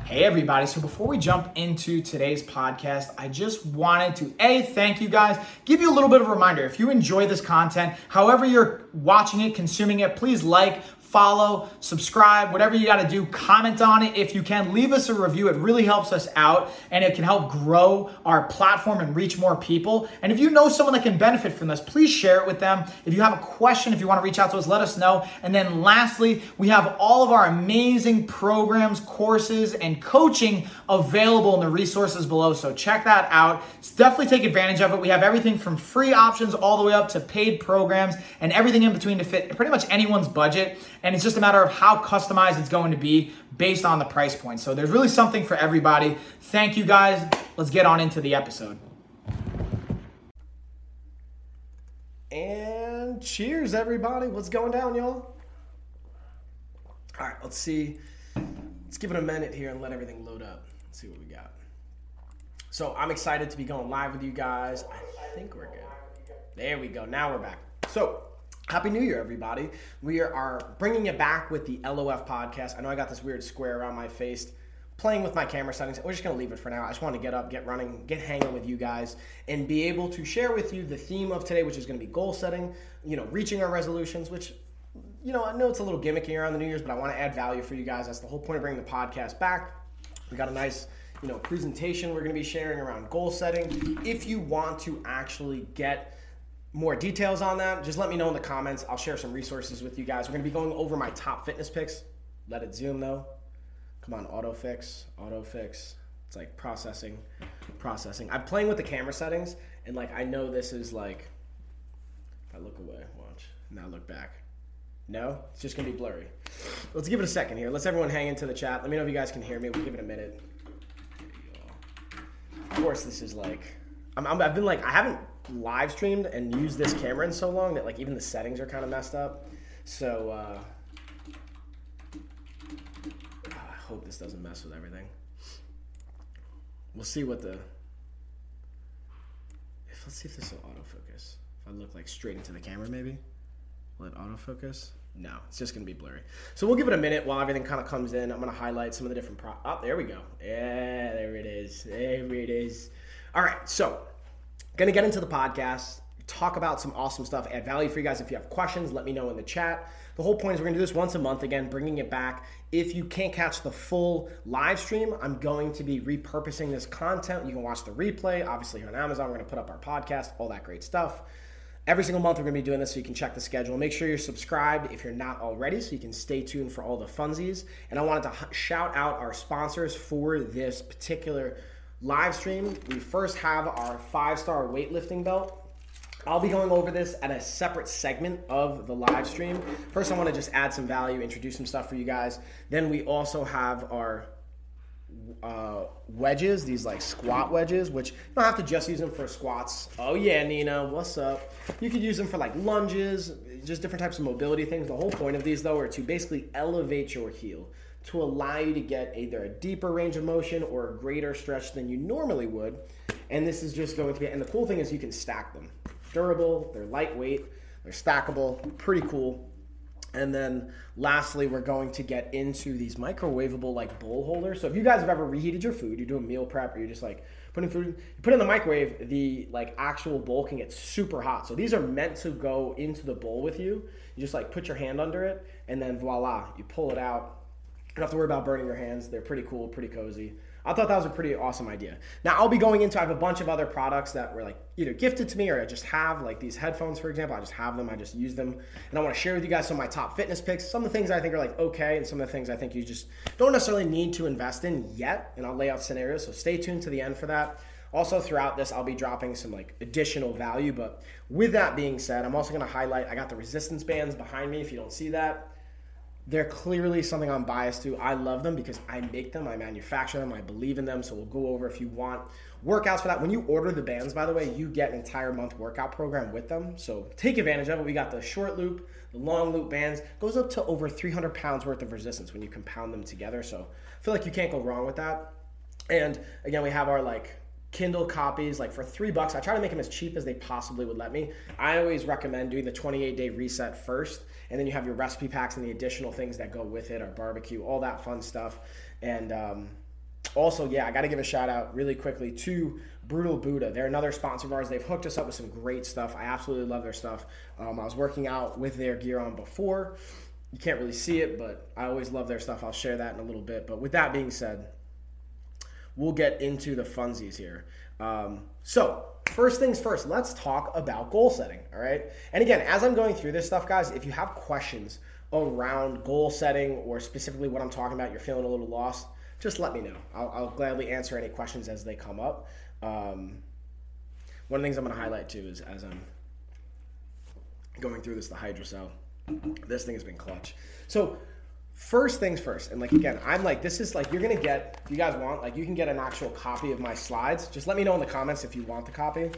Hey everybody, so before we jump into today's podcast, I just wanted to thank you guys, give you a little bit of a reminder. If you enjoy this content, however you're watching it, consuming it, please like, follow, subscribe, whatever you got to do, comment on it. If you can, leave us a review. It really helps us out and it can help grow our platform and reach more people. And if you know someone that can benefit from this, please share it with them. If you have a question, if you want to reach out to us, let us know. And then lastly, we have all of our amazing programs, courses, and coaching available in the resources below. So check that out. Definitely take advantage of it. We have everything from free options all the way up to paid programs and everything in between to fit pretty much anyone's budget. And it's just a matter of how customized it's going to be based on the price point. So there's really something for everybody. Thank you guys. Let's get on into the episode. And cheers, everybody. What's going down, y'all? All right, let's see. Let's give it a minute here and let everything load up. Let's see what we got. So I'm excited to be going live with you guys. I think we're good. There we go. Now we're back. So Happy New Year, everybody. We are bringing it back with the LOF podcast. I know I got this weird square around my face, playing with my camera settings. We're just going to leave it for now. I just want to get up, get running, get hanging with you guys, and be able to share with you the theme of today, which is going to be goal setting, reaching our resolutions, which, I know it's a little gimmicky around the New Year's, but I want to add value for you guys. That's the whole point of bringing the podcast back. We got a nice, presentation we're going to be sharing around goal setting. If you want to actually get more details on that, just let me know in the comments. I'll share some resources with you guys. We're going to be going over my top fitness picks. Let it zoom though. Come on, autofix. It's like processing. I'm playing with the camera settings and I know this is if I look away, watch, now look back. No, it's just going to be blurry. Let's give it a second here. Let's everyone hang into the chat. Let me know if you guys can hear me. We'll give it a minute. Of course, this is I haven't live streamed and used this camera in so long that even the settings are kind of messed up. So I hope this doesn't mess with everything. We'll see let's see if this will autofocus. If I look straight into the camera, maybe will it autofocus? No, it's just gonna be blurry. So we'll give it a minute while everything kind of comes in. I'm gonna highlight some of the different there we go. Yeah, there it is. All right, so gonna get into the podcast, talk about some awesome stuff, add value for you guys. If you have questions, let me know in the chat. The whole point is we're gonna do this once a month, again, bringing it back. If you can't catch the full live stream, I'm going to be repurposing this content. You can watch the replay, obviously on Amazon. We're gonna put up our podcast, all that great stuff. Every single month we're gonna be doing this so you can check the schedule. Make sure you're subscribed if you're not already so you can stay tuned for all the funsies. And I wanted to shout out our sponsors for this particular live stream. We first have our 5-star weightlifting belt. I'll be going over this at a separate segment of the live stream. First, I want to just add some value, introduce some stuff for you guys. Then we also have our wedges, these squat wedges, which you don't have to just use them for squats. Oh yeah, Nina, what's up? You could use them for lunges, just different types of mobility things. The whole point of these though are to basically elevate your heel, to allow you to get either a deeper range of motion or a greater stretch than you normally would. And this is just going to be, and the cool thing is you can stack them. Durable, they're lightweight, they're stackable, pretty cool. And then lastly, we're going to get into these microwavable bowl holders. So if you guys have ever reheated your food, you're doing meal prep, or you're just putting food, you put it in the microwave, the actual bowl can get super hot. So these are meant to go into the bowl with you. You just put your hand under it, and then voila, you pull it out. You don't have to worry about burning your hands. They're pretty cool, pretty cozy. I thought that was a pretty awesome idea. Now I'll be going into, I have a bunch of other products that were either gifted to me or I just have, these headphones, for example. I just have them, I just use them. And I want to share with you guys some of my top fitness picks, some of the things I think are okay, and some of the things I think you just don't necessarily need to invest in yet. And I'll lay out scenarios, so stay tuned to the end for that. Also throughout this, I'll be dropping some additional value. But with that being said, I'm also going to highlight, I got the resistance bands behind me if you don't see that. They're clearly something I'm biased to. I love them because I make them, I manufacture them, I believe in them. So we'll go over if you want workouts for that. When you order the bands, by the way, you get an entire month workout program with them. So take advantage of it. We got the short loop, the long loop bands. Goes up to over 300 pounds worth of resistance when you compound them together. So I feel like you can't go wrong with that. And again, we have our Kindle copies, for $3. I try to make them as cheap as they possibly would let me. I always recommend doing the 28-day reset first, and then you have your recipe packs and the additional things that go with it, our barbecue, all that fun stuff. And Also, I got to give a shout out really quickly to Brutal Buddha. They're another sponsor of ours. They've hooked us up with some great stuff. I absolutely love their stuff. I was working out with their gear on before. You can't really see it, but I always love their stuff. I'll share that in a little bit. But with that being said, we'll get into the funsies here. So first things first, let's talk about goal setting, all right? And again, as I'm going through this stuff, guys, if you have questions around goal setting or specifically what I'm talking about, you're feeling a little lost, just let me know. I'll gladly answer any questions as they come up. One of the things I'm going to highlight too is as I'm going through this, the Hydrocell, this thing has been clutch. So first things first, and like again, I'm like, this is like, you're going to get, if you guys want, like you can get an actual copy of my slides. Just let me know in the comments if you want the copy.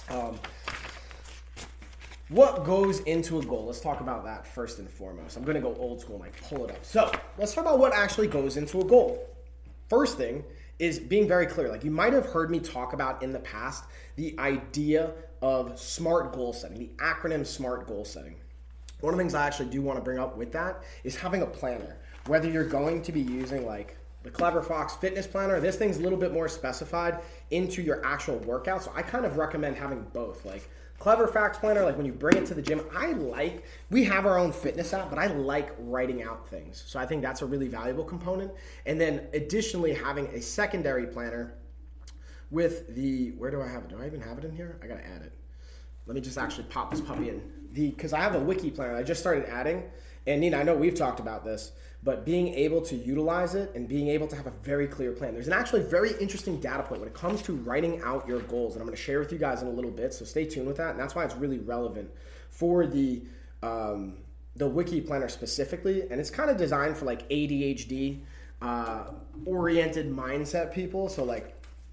What goes into a goal? Let's talk about that first and foremost. I'm going to go old school and like pull it up. So let's talk about what actually goes into a goal. First thing is being very clear. Like you might have heard me talk about in the past, the idea of SMART goal setting, the acronym SMART goal setting. One of the things I actually do want to bring up with that is having a planner. Whether you're going to be using like the Clever Fox fitness planner, this thing's a little bit more specified into your actual workout. So I kind of recommend having both. Like Clever Fox planner, like when you bring it to the gym, we have our own fitness app, but I like writing out things. So I think that's a really valuable component. And then additionally, having a secondary planner with where do I have it? Do I even have it in here? I got to add it. Let me just actually pop this puppy in. Because I have a wiki planner I just started adding. And Nina, I know we've talked about this, but being able to utilize it and being able to have a very clear plan. There's an actually very interesting data point when it comes to writing out your goals, and I'm going to share with you guys in a little bit, so stay tuned with that. And that's why it's really relevant for the wiki planner specifically, and it's kind of designed for like ADHD oriented mindset people. So like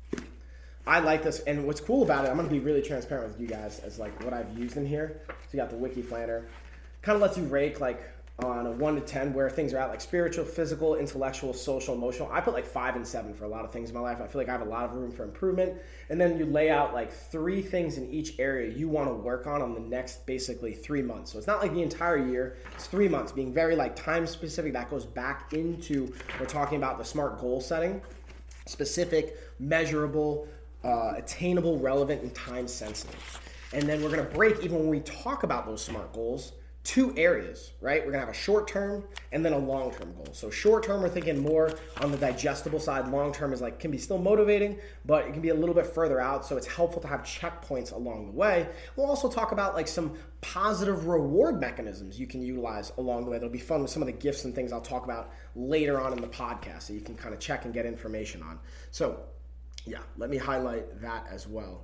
I like this, and what's cool about it, I'm going to be really transparent with you guys as like what I've used in here. So you got the wiki planner, kind of lets you rate like on a 1 to 10 where things are at, like spiritual, physical, intellectual, social, emotional. I put like 5 and 7 for a lot of things in my life. I feel like I have a lot of room for improvement. And then you lay out like 3 things in each area you want to work on the next basically 3 months. So it's not like the entire year, it's 3 months, being very like time specific. That goes back into, we're talking about the SMART goal setting, specific, measurable, attainable, relevant, and time sensitive. And then we're going to break, even when we talk about those SMART goals, 2 areas, right? We're going to have a short-term and then a long-term goal. So short-term, we're thinking more on the digestible side. Long-term is like, can be still motivating, but it can be a little bit further out. So it's helpful to have checkpoints along the way. We'll also talk about like some positive reward mechanisms you can utilize along the way. That'll be fun with some of the gifts and things I'll talk about later on in the podcast so you can kind of check and get information on. So yeah, let me highlight that as well.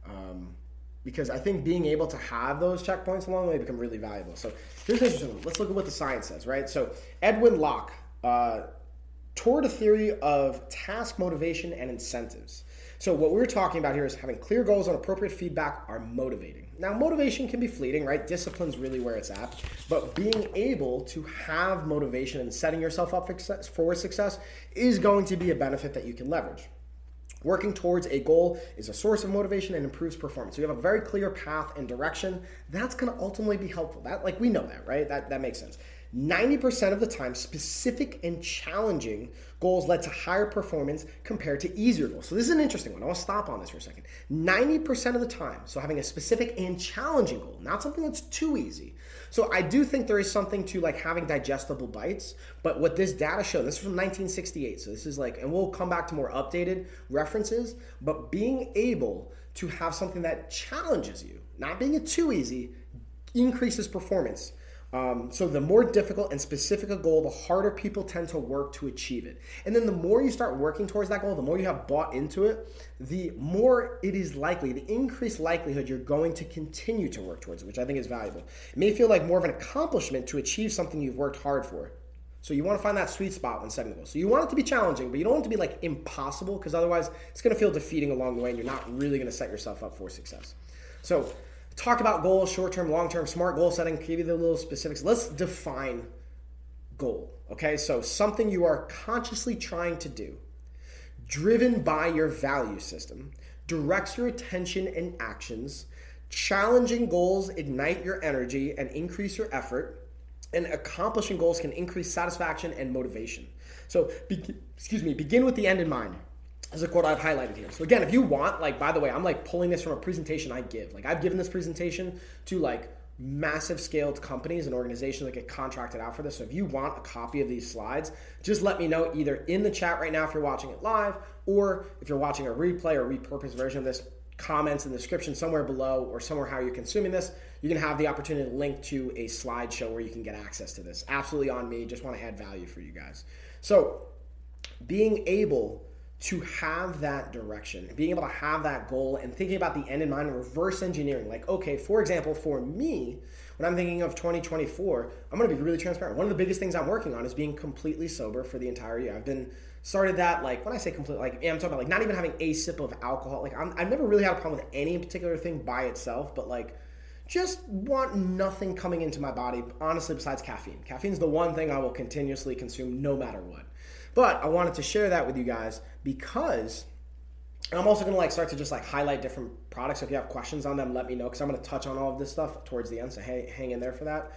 Because I think being able to have those checkpoints along the way become really valuable. So here's interesting. Let's look at what the science says, right? So Edwin Locke toured a theory of task motivation and incentives. So what we're talking about here is having clear goals and appropriate feedback are motivating. Now, motivation can be fleeting, right? Discipline's really where it's at. But being able to have motivation and setting yourself up for success is going to be a benefit that you can leverage. Working towards a goal is a source of motivation and improves performance. So you have a very clear path and direction. That's going to ultimately be helpful. That, like, we know that, right? That makes sense. 90% of the time, specific and challenging goals led to higher performance compared to easier goals. So this is an interesting one. I want to stop on this for a second. 90% of the time, so having a specific and challenging goal, not something that's too easy. So I do think there is something to like having digestible bites, but what this data showed, this is from 1968, so this is like, and we'll come back to more updated references, but being able to have something that challenges you, not being it too easy, increases performance. So the more difficult and specific a goal, the harder people tend to work to achieve it. And then the more you start working towards that goal, the more you have bought into it, the more it is likely, the increased likelihood you're going to continue to work towards it, which I think is valuable. It may feel like more of an accomplishment to achieve something you've worked hard for. So you want to find that sweet spot when setting the goal. So you want it to be challenging, but you don't want it to be like impossible, because otherwise it's going to feel defeating along the way and you're not really going to set yourself up for success. So talk about goals, short-term, long-term, SMART goal setting, give you the little specifics. Let's define goal, okay? So something you are consciously trying to do, driven by your value system, directs your attention and actions. Challenging goals ignite your energy and increase your effort, and accomplishing goals can increase satisfaction and motivation. So, begin with the end in mind. is a quote I've highlighted here. So again, if you want, like, by the way, I'm like pulling this from a presentation I give. Like, I've given this presentation to like massive scaled companies and organizations that get contracted out for this. So if you want a copy of these slides, just let me know either in the chat right now if you're watching it live, or if you're watching a replay or repurposed version of this, comments in the description somewhere below or somewhere how you're consuming this. You can have the opportunity to link to a slideshow where you can get access to this. Absolutely on me. Just want to add value for you guys. So being able to have that direction, being able to have that goal and thinking about the end in mind and reverse engineering. Like, okay, for example, for me, when I'm thinking of 2024, I'm going to be really transparent. One of the biggest things I'm working on is being completely sober for the entire year. I've been started that, like, when I say completely, like, I'm talking about like not even having a sip of alcohol. Like, I've never really had a problem with any particular thing by itself, but like, just want nothing coming into my body, honestly, besides caffeine. Caffeine's the one thing I will continuously consume no matter what. But I wanted to share that with you guys because, and I'm also going to like start to just like highlight different products. So if you have questions on them, let me know, because I'm going to touch on all of this stuff towards the end. So hang in there for that.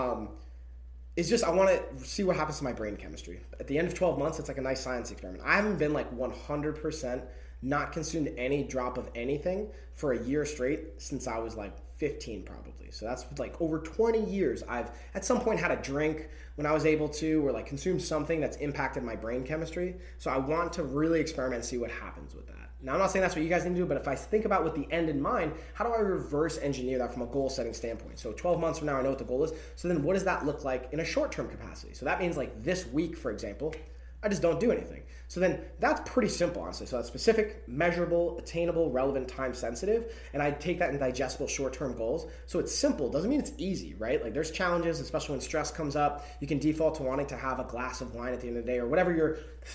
It's just, I want to see what happens to my brain chemistry. At the end of 12 months, it's like a nice science experiment. I haven't been like 100% not consumed any drop of anything for a year straight since I was like 15 probably. So that's like over 20 years. I've at some point had a drink when I was able to, or like consumed something that's impacted my brain chemistry. So I want to really experiment and see what happens with that. Now, I'm not saying that's what you guys need to do, but if I think about with the end in mind, how do I reverse engineer that from a goal setting standpoint? So 12 months from now, I know what the goal is. So then what does that look like in a short-term capacity? So that means like this week, for example, I just don't do anything. So then that's pretty simple, honestly. So that's specific, measurable, attainable, relevant, time sensitive. And I take that in digestible short-term goals. So it's simple. Doesn't mean it's easy, right? Like there's challenges, especially when stress comes up. You can default to wanting to have a glass of wine at the end of the day or whatever your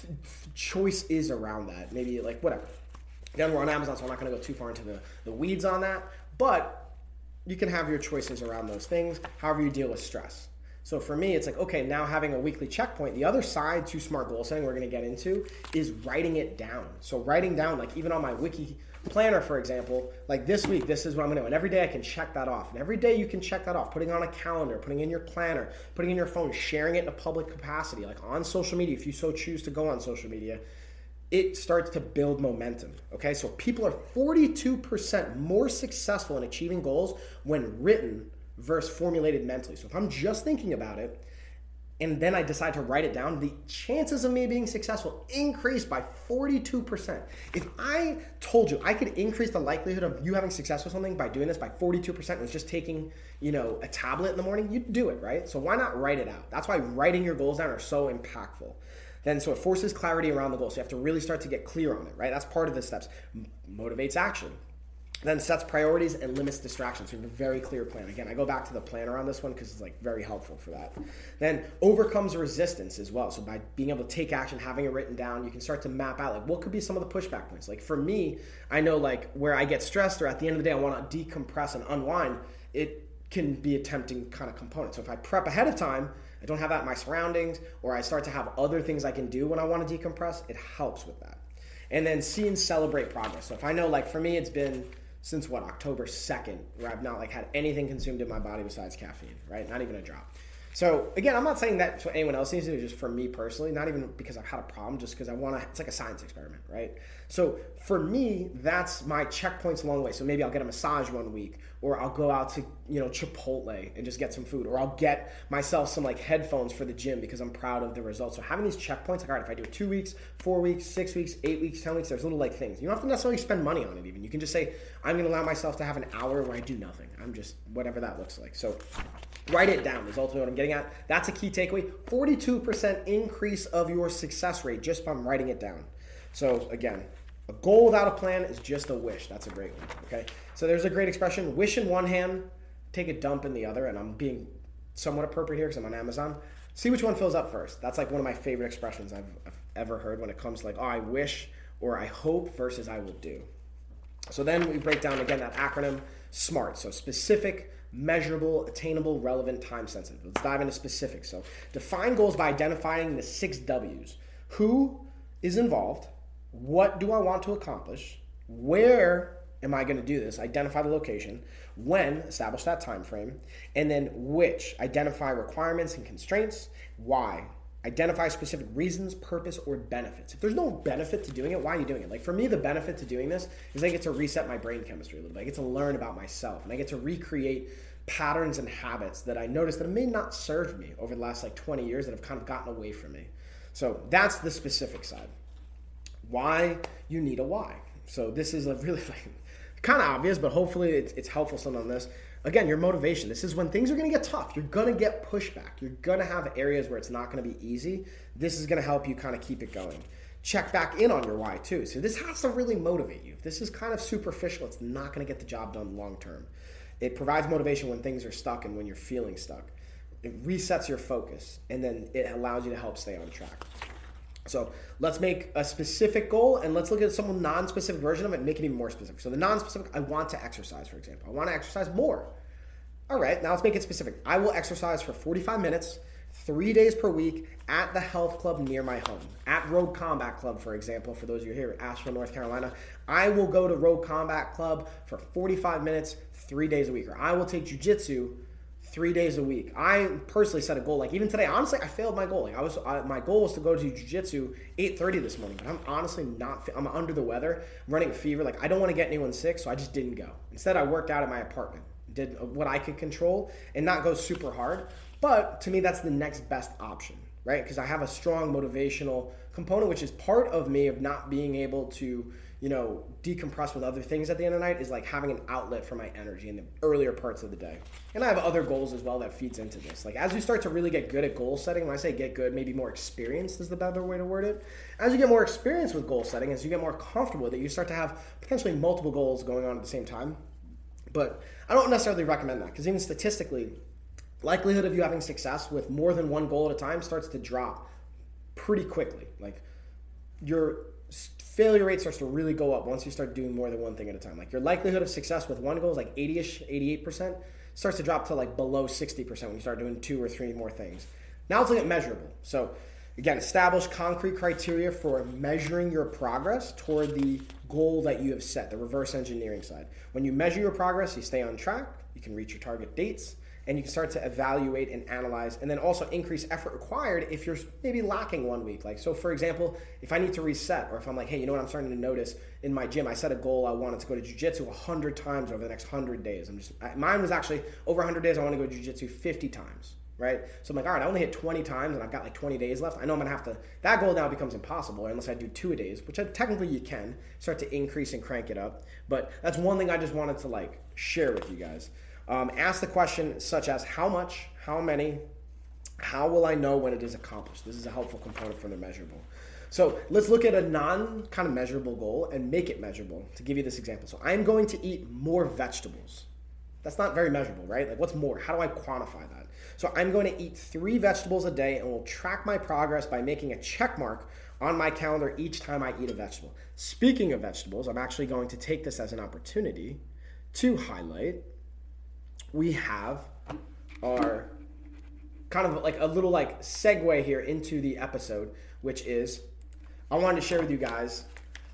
choice is around that. Maybe like whatever. Again, we're on Amazon, so I'm not going to go too far into the weeds on that. But you can have your choices around those things, however you deal with stress. So for me, it's like, okay, now having a weekly checkpoint, the other side to smart goal setting we're going to get into is writing it down. So writing down, like even on my wiki planner, for example, like this week, this is what I'm going to do. And every day I can check that off. And every day you can check that off, putting it on a calendar, putting it in your planner, putting it in your phone, sharing it in a public capacity, like on social media, if you so choose to go on social media. It starts to build momentum, okay? So people are 42% more successful in achieving goals when written versus formulated mentally. So if I'm just thinking about it and then I decide to write it down, the chances of me being successful increase by 42%. If I told you I could increase the likelihood of you having success with something by doing this by 42%, it was just taking, a tablet in the morning, you'd do it, right? So why not write it out? That's why writing your goals down are so impactful. Then so it forces clarity around the goal. So you have to really start to get clear on it, right? That's part of the steps. Motivates action. Then sets priorities and limits distractions. So you have a very clear plan. Again, I go back to the planner on this one because it's like very helpful for that. Then overcomes resistance as well. So by being able to take action, having it written down, you can start to map out like what could be some of the pushback points. Like for me, I know like where I get stressed or at the end of the day I want to decompress and unwind, it can be a tempting kind of component. So if I prep ahead of time, I don't have that in my surroundings, or I start to have other things I can do when I want to decompress, it helps with that. And then see and celebrate progress. So if I know, like for me, it's been since October 2nd, where I've not like had anything consumed in my body besides caffeine, right? Not even a drop. So again, I'm not saying that's what anyone else needs to do, just for me personally, not even because I've had a problem, just because I want to, it's like a science experiment, right? So for me, that's my checkpoints along the way. So maybe I'll get a massage one week, or I'll go out to, Chipotle and just get some food, or I'll get myself some like headphones for the gym because I'm proud of the results. So having these checkpoints, like, all right, if I do it 2 weeks, 4 weeks, 6 weeks, 8 weeks, 10 weeks, there's little like things. You don't have to necessarily spend money on it even. You can just say, I'm going to allow myself to have an hour where I do nothing. I'm just, whatever that looks like. So write it down is ultimately what I'm getting at. That's a key takeaway. 42% increase of your success rate just by writing it down. So again, a goal without a plan is just a wish. That's a great one, okay? So there's a great expression, wish in one hand, take a dump in the other, and I'm being somewhat appropriate here because I'm on Amazon. See which one fills up first. That's like one of my favorite expressions I've ever heard when it comes to like, I wish or I hope versus I will do. So then we break down, again, that acronym, SMART. So specific, measurable, attainable, relevant, time sensitive. Let's dive into specifics. So define goals by identifying the 6 W's. Who is involved? What do I want to accomplish? Where am I going to do this? Identify the location. When? Establish that time frame. And then which? Identify requirements and constraints. Why? Identify specific reasons, purpose, or benefits. If there's no benefit to doing it, why are you doing it? Like for me, the benefit to doing this is I get to reset my brain chemistry a little bit. I get to learn about myself, and I get to recreate patterns and habits that I noticed that may not serve me over the last like 20 years that have kind of gotten away from me. So that's the specific side. Why you need a why. So this is a really like kind of obvious, but hopefully it's helpful some on this. Again, your motivation. This is when things are going to get tough. You're going to get pushback. You're going to have areas where it's not going to be easy. This is going to help you kind of keep it going. Check back in on your why too. So this has to really motivate you. If this is kind of superficial, it's not going to get the job done long term. It provides motivation when things are stuck and when you're feeling stuck. It resets your focus, and then it allows you to help stay on track. So let's make a specific goal, and let's look at some non-specific version of it and make it even more specific. So the non-specific, I want to exercise, for example. I want to exercise more. All right, now let's make it specific. I will exercise for 45 minutes, 3 days per week at the health club near my home. At Road Combat Club, for example, for those of you here at Asheville, North Carolina, I will go to Road Combat Club for 45 minutes, 3 days a week. Or I will take jiu-jitsu 3 days a week. I personally set a goal. Like even today, honestly, I failed my goal. Like my goal was to go to jiu-jitsu 8:30 this morning, but I'm honestly not. I'm under the weather, I'm running a fever. Like I don't want to get anyone sick, so I just didn't go. Instead, I worked out at my apartment, did what I could control, and not go super hard. But to me, that's the next best option, right? Because I have a strong motivational component, which is part of me of not being able to, decompress with other things at the end of the night, is like having an outlet for my energy in the earlier parts of the day. And I have other goals as well that feeds into this. Like as you start to really get good at goal setting, when I say get good, maybe more experienced is the better way to word it. As you get more experience with goal setting, as you get more comfortable with it, you start to have potentially multiple goals going on at the same time. But I don't necessarily recommend that, because even statistically, likelihood of you having success with more than one goal at a time starts to drop pretty quickly. Like your failure rate starts to really go up once you start doing more than one thing at a time. Like your likelihood of success with one goal is like 80-ish, 88%, starts to drop to like below 60% when you start doing 2 or 3 more things. Now let's look at measurable. So again, establish concrete criteria for measuring your progress toward the goal that you have set, the reverse engineering side. When you measure your progress, you stay on track, you can reach your target dates, and you can start to evaluate and analyze, and then also increase effort required if you're maybe lacking 1 week. Like, so for example, if I need to reset, or if I'm like, hey, you know what I'm starting to notice in my gym, I set a goal, I wanted to go to jiu-jitsu 100 times over the next 100 days. Mine was actually over 100 days, I want to go to jiu-jitsu 50 times, right? So I'm like, all right, I only hit 20 times, and I've got like 20 days left. I know I'm going to have to, that goal now becomes impossible unless I do 2 a days, which technically you can start to increase and crank it up. But that's one thing I just wanted to like share with you guys. Ask the question such as how much, how many, how will I know when it is accomplished? This is a helpful component for the measurable. So let's look at a non kind of measurable goal and make it measurable to give you this example. So I'm going to eat more vegetables. That's not very measurable, right? Like what's more? How do I quantify that? So I'm going to eat 3 vegetables a day and will track my progress by making a check mark on my calendar each time I eat a vegetable. Speaking of vegetables, I'm actually going to take this as an opportunity to highlight. We have our kind of like a little like segue here into the episode, which is I wanted to share with you guys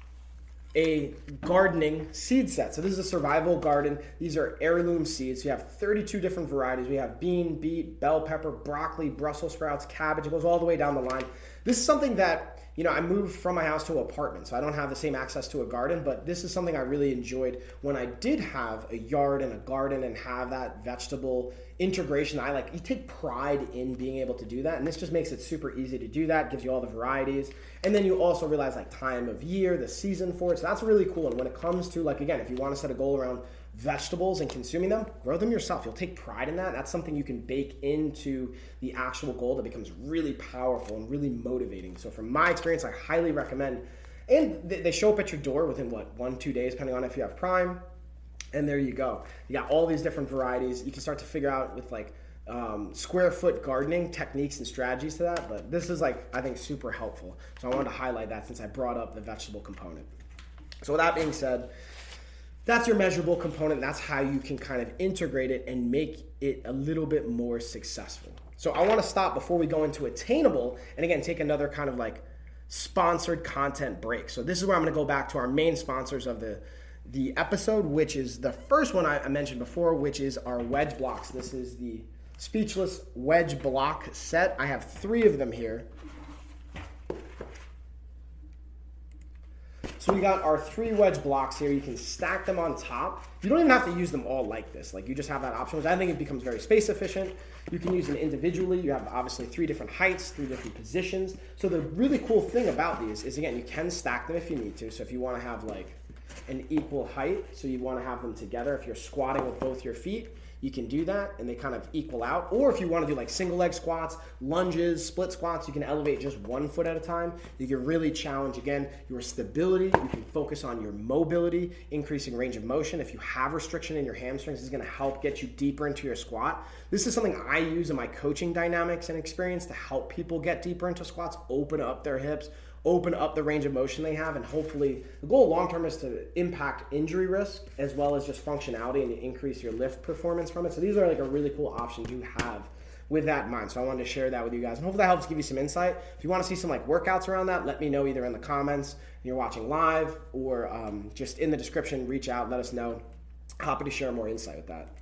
a gardening seed set. So this is a survival garden. These are heirloom seeds. So you have 32 different varieties. We have bean, beet, bell pepper, broccoli, Brussels sprouts, cabbage. It goes all the way down the line. This is something that, I moved from my house to an apartment, so I don't have the same access to a garden, but this is something I really enjoyed when I did have a yard and a garden and have that vegetable integration. You take pride in being able to do that, and this just makes it super easy to do that, gives you all the varieties, and then you also realize like time of year, the season for it, so that's really cool. And when it comes to like, again, if you want to set a goal around vegetables and consuming them, grow them yourself. You'll take pride in that. That's something you can bake into the actual goal that becomes really powerful and really motivating. So from my experience, I highly recommend, and they show up at your door within 1-2 days, depending on if you have Prime, and there you go. You got all these different varieties. You can start to figure out with like square foot gardening techniques and strategies to that, but this is like, I think, super helpful. So I wanted to highlight that since I brought up the vegetable component. So with that being said, that's your measurable component. That's how you can kind of integrate it and make it a little bit more successful. So I want to stop before we go into attainable, and again, take another kind of like sponsored content break. So this is where I'm going to go back to our main sponsors of the episode, which is the first one I mentioned before, which is our wedge blocks. This is the Speechless wedge block set. I have 3 of them here. So we got our 3 wedge blocks here. You can stack them on top. You don't even have to use them all like this. Like, you just have that option, which I think it becomes very space efficient. You can use them individually. You have obviously 3 different heights, 3 different positions. So the really cool thing about these is, again, you can stack them if you need to. So if you want to have like an equal height, so you want to have them together. If you're squatting with both your feet, you can do that and they kind of equal out. Or if you want to do like single leg squats, lunges, split squats, you can elevate just 1 foot at a time. You can really challenge, again, your stability. You can focus on your mobility, increasing range of motion. If you have restriction in your hamstrings, this is going to help get you deeper into your squat. This is something I use in my coaching dynamics and experience to help people get deeper into squats, open up their hips, open up the range of motion they have, and hopefully the goal long-term is to impact injury risk as well as just functionality and increase your lift performance from it. So these are like a really cool option you have with that in mind. So I wanted to share that with you guys, and hopefully that helps give you some insight. If you want to see some like workouts around that, let me know either in the comments when you're watching live or just in the description. Reach out, let us know. Happy to share more insight with that.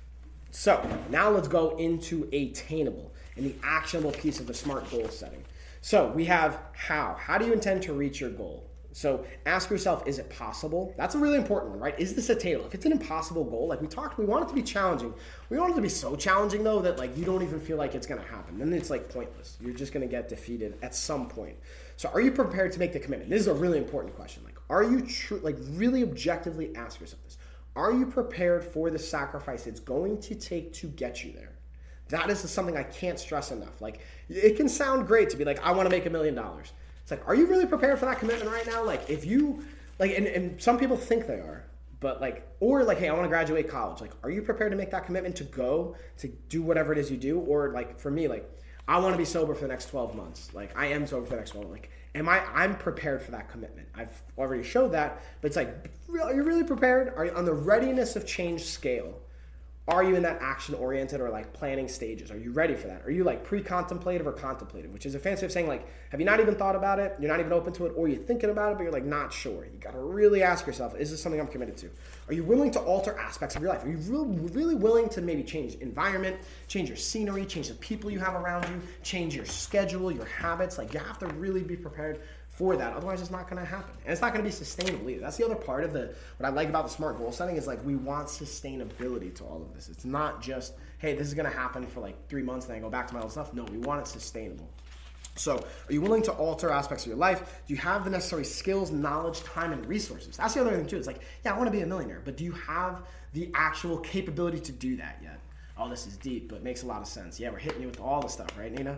So now let's go into attainable and the actionable piece of the SMART goal setting. So we have how. How do you intend to reach your goal? So ask yourself, is it possible? That's a really important one, right? Is this attainable? If it's an impossible goal, like we talked, we want it to be challenging. We want it to be so challenging, though, that like you don't even feel like it's going to happen. Then it's like pointless. You're just going to get defeated at some point. So are you prepared to make the commitment? This is a really important question. Like, are you really objectively ask yourself this? Are you prepared for the sacrifice it's going to take to get you there? That is something I can't stress enough. Like, it can sound great to be like, I want to make $1 million. It's like, are you really prepared for that commitment right now? Like, if you, like, and some people think they are, but like, or like, hey, I want to graduate college. Like, are you prepared to make that commitment to go, to do whatever it is you do? Or like, for me, like, I want to be sober for the next 12 months. Like, I am sober for the next 12 months. Like, I'm prepared for that commitment. I've already showed that, but it's like, are you really prepared? Are you on the readiness of change scale? Are you in that action-oriented or like planning stages? Are you ready for that? Are you like pre-contemplative or contemplative, which is a fancy way of saying like, have you not even thought about it? You're not even open to it, or you're thinking about it, but you're like not sure. You got to really ask yourself, is this something I'm committed to? Are you willing to alter aspects of your life? Are you really willing to maybe change environment, change your scenery, change the people you have around you, change your schedule, your habits? Like, you have to really be prepared for that. Otherwise, it's not going to happen. And it's not going to be sustainable either. That's the other part of what I like about the SMART goal setting is like, we want sustainability to all of this. It's not just, hey, this is going to happen for like 3 months and then I go back to my old stuff. No, we want it sustainable. So are you willing to alter aspects of your life? Do you have the necessary skills, knowledge, time, and resources? That's the other thing too. It's like, yeah, I want to be a millionaire, but do you have the actual capability to do that yet? Oh, this is deep, but it makes a lot of sense. Yeah, we're hitting you with all the stuff, right, Nina?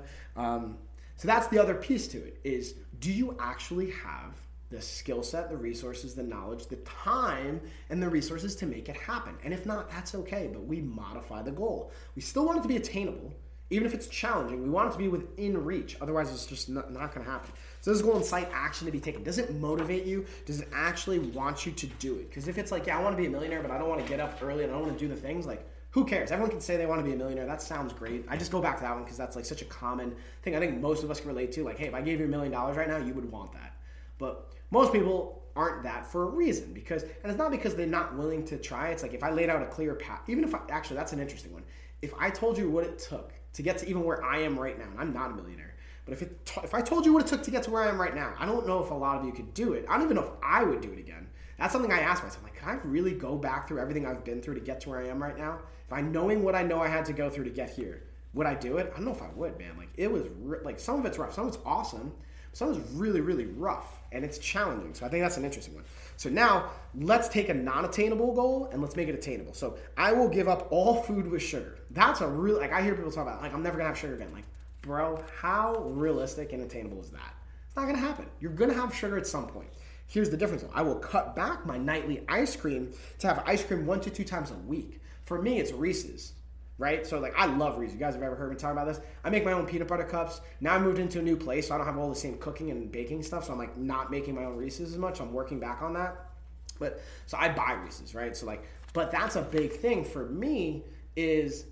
So that's the other piece to it is, do you actually have the skill set, the resources, the knowledge, the time, and the resources to make it happen? And if not, that's okay, but we modify the goal. We still want it to be attainable. Even if it's challenging, we want it to be within reach. Otherwise, it's just not going to happen. So this goal incite action to be taken. Does it motivate you? Does it actually want you to do it? Because if it's like, yeah, I want to be a millionaire, but I don't want to get up early and I don't want to do the things, like, who cares? Everyone can say they want to be a millionaire. That sounds great. I just go back to that one because that's like such a common thing I think most of us can relate to. Like, hey, if I gave you $1 million right now, you would want that. But most people aren't that for a reason, because, and it's not because they're not willing to try. It's like, if I laid out a clear path, even if actually, that's an interesting one. If I told you what it took to get to even where I am right now, and I'm not a millionaire, but if I told you what it took to get to where I am right now, I don't know if a lot of you could do it. I don't even know if I would do it again. That's something I ask myself. Like, can I really go back through everything I've been through to get to where I am right now? If I knowing what I know I had to go through to get here, would I do it? I don't know if I would, man. Like, it was like, some of it's rough, some of it's awesome, some of it's really, really rough, and it's challenging. So I think that's an interesting one. So now let's take a non-attainable goal and let's make it attainable. So I will give up all food with sugar. That's a real, like, I hear people talk about, like, I'm never gonna have sugar again. Like, bro, how realistic and attainable is that? It's not gonna happen. You're gonna have sugar at some point. Here's the difference though. I will cut back my nightly ice cream to have ice cream 1 to 2 times a week. For me, it's Reese's, right? So like, I love Reese's. You guys have ever heard me talk about this? I make my own peanut butter cups. Now I moved into a new place, so I don't have all the same cooking and baking stuff. So I'm like not making my own Reese's as much. I'm working back on that. But so I buy Reese's, right? So like, but that's a big thing for me is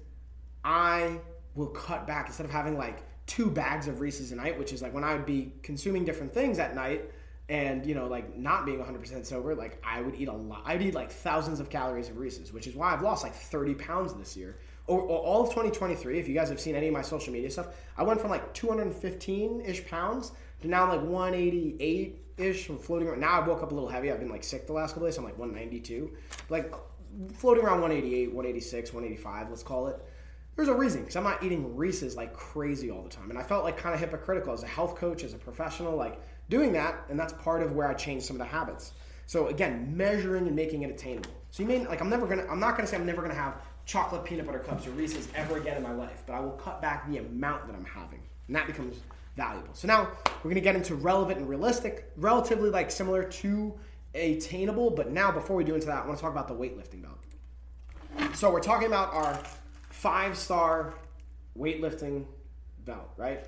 I will cut back instead of having like 2 bags of Reese's a night, which is like when I would be consuming different things at night. And, you know, like not being 100% sober, like I would eat a lot. I'd eat like thousands of calories of Reese's, which is why I've lost like 30 pounds this year all of 2023, if you guys have seen any of my social media stuff, I went from like 215-ish pounds to now like 188-ish. I'm floating around. Now I woke up a little heavy. I've been like sick the last couple days, so I'm like 192. Like floating around 188, 186, 185, let's call it. There's a reason, because I'm not eating Reese's like crazy all the time. And I felt like kind of hypocritical as a health coach, as a professional, like doing that. And that's part of where I changed some of the habits. So again, measuring and making it attainable. So you mean, like I'm not going to say I'm never going to have chocolate peanut butter cups or Reese's ever again in my life, but I will cut back the amount that I'm having. And that becomes valuable. So now we're going to get into relevant and realistic, relatively like similar to attainable. But now before we do into that, I want to talk about the weightlifting belt. So we're talking about our 5-star weightlifting belt, right?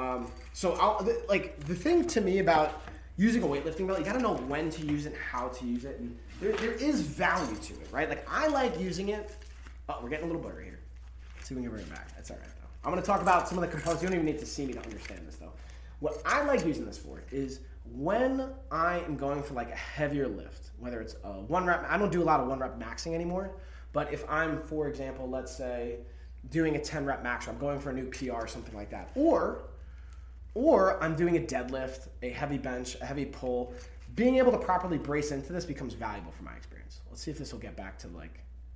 The thing to me about using a weightlifting belt, you got to know when to use it and how to use it. And there is value to it, right? Like I like using it. Oh, we're getting a little blurry here. Let's see if we can bring it back. That's all right, though. I'm going to talk about some of the components. You don't even need to see me to understand this, though. What I like using this for is when I am going for like a heavier lift, whether it's a 1 rep. I don't do a lot of 1 rep maxing anymore. But if I'm, for example, let's say doing a 10 rep max, or I'm going for a new PR or something like that, or I'm doing a deadlift, a heavy bench, a heavy pull, being able to properly brace into this becomes valuable from my experience. Let's see if this will get back to like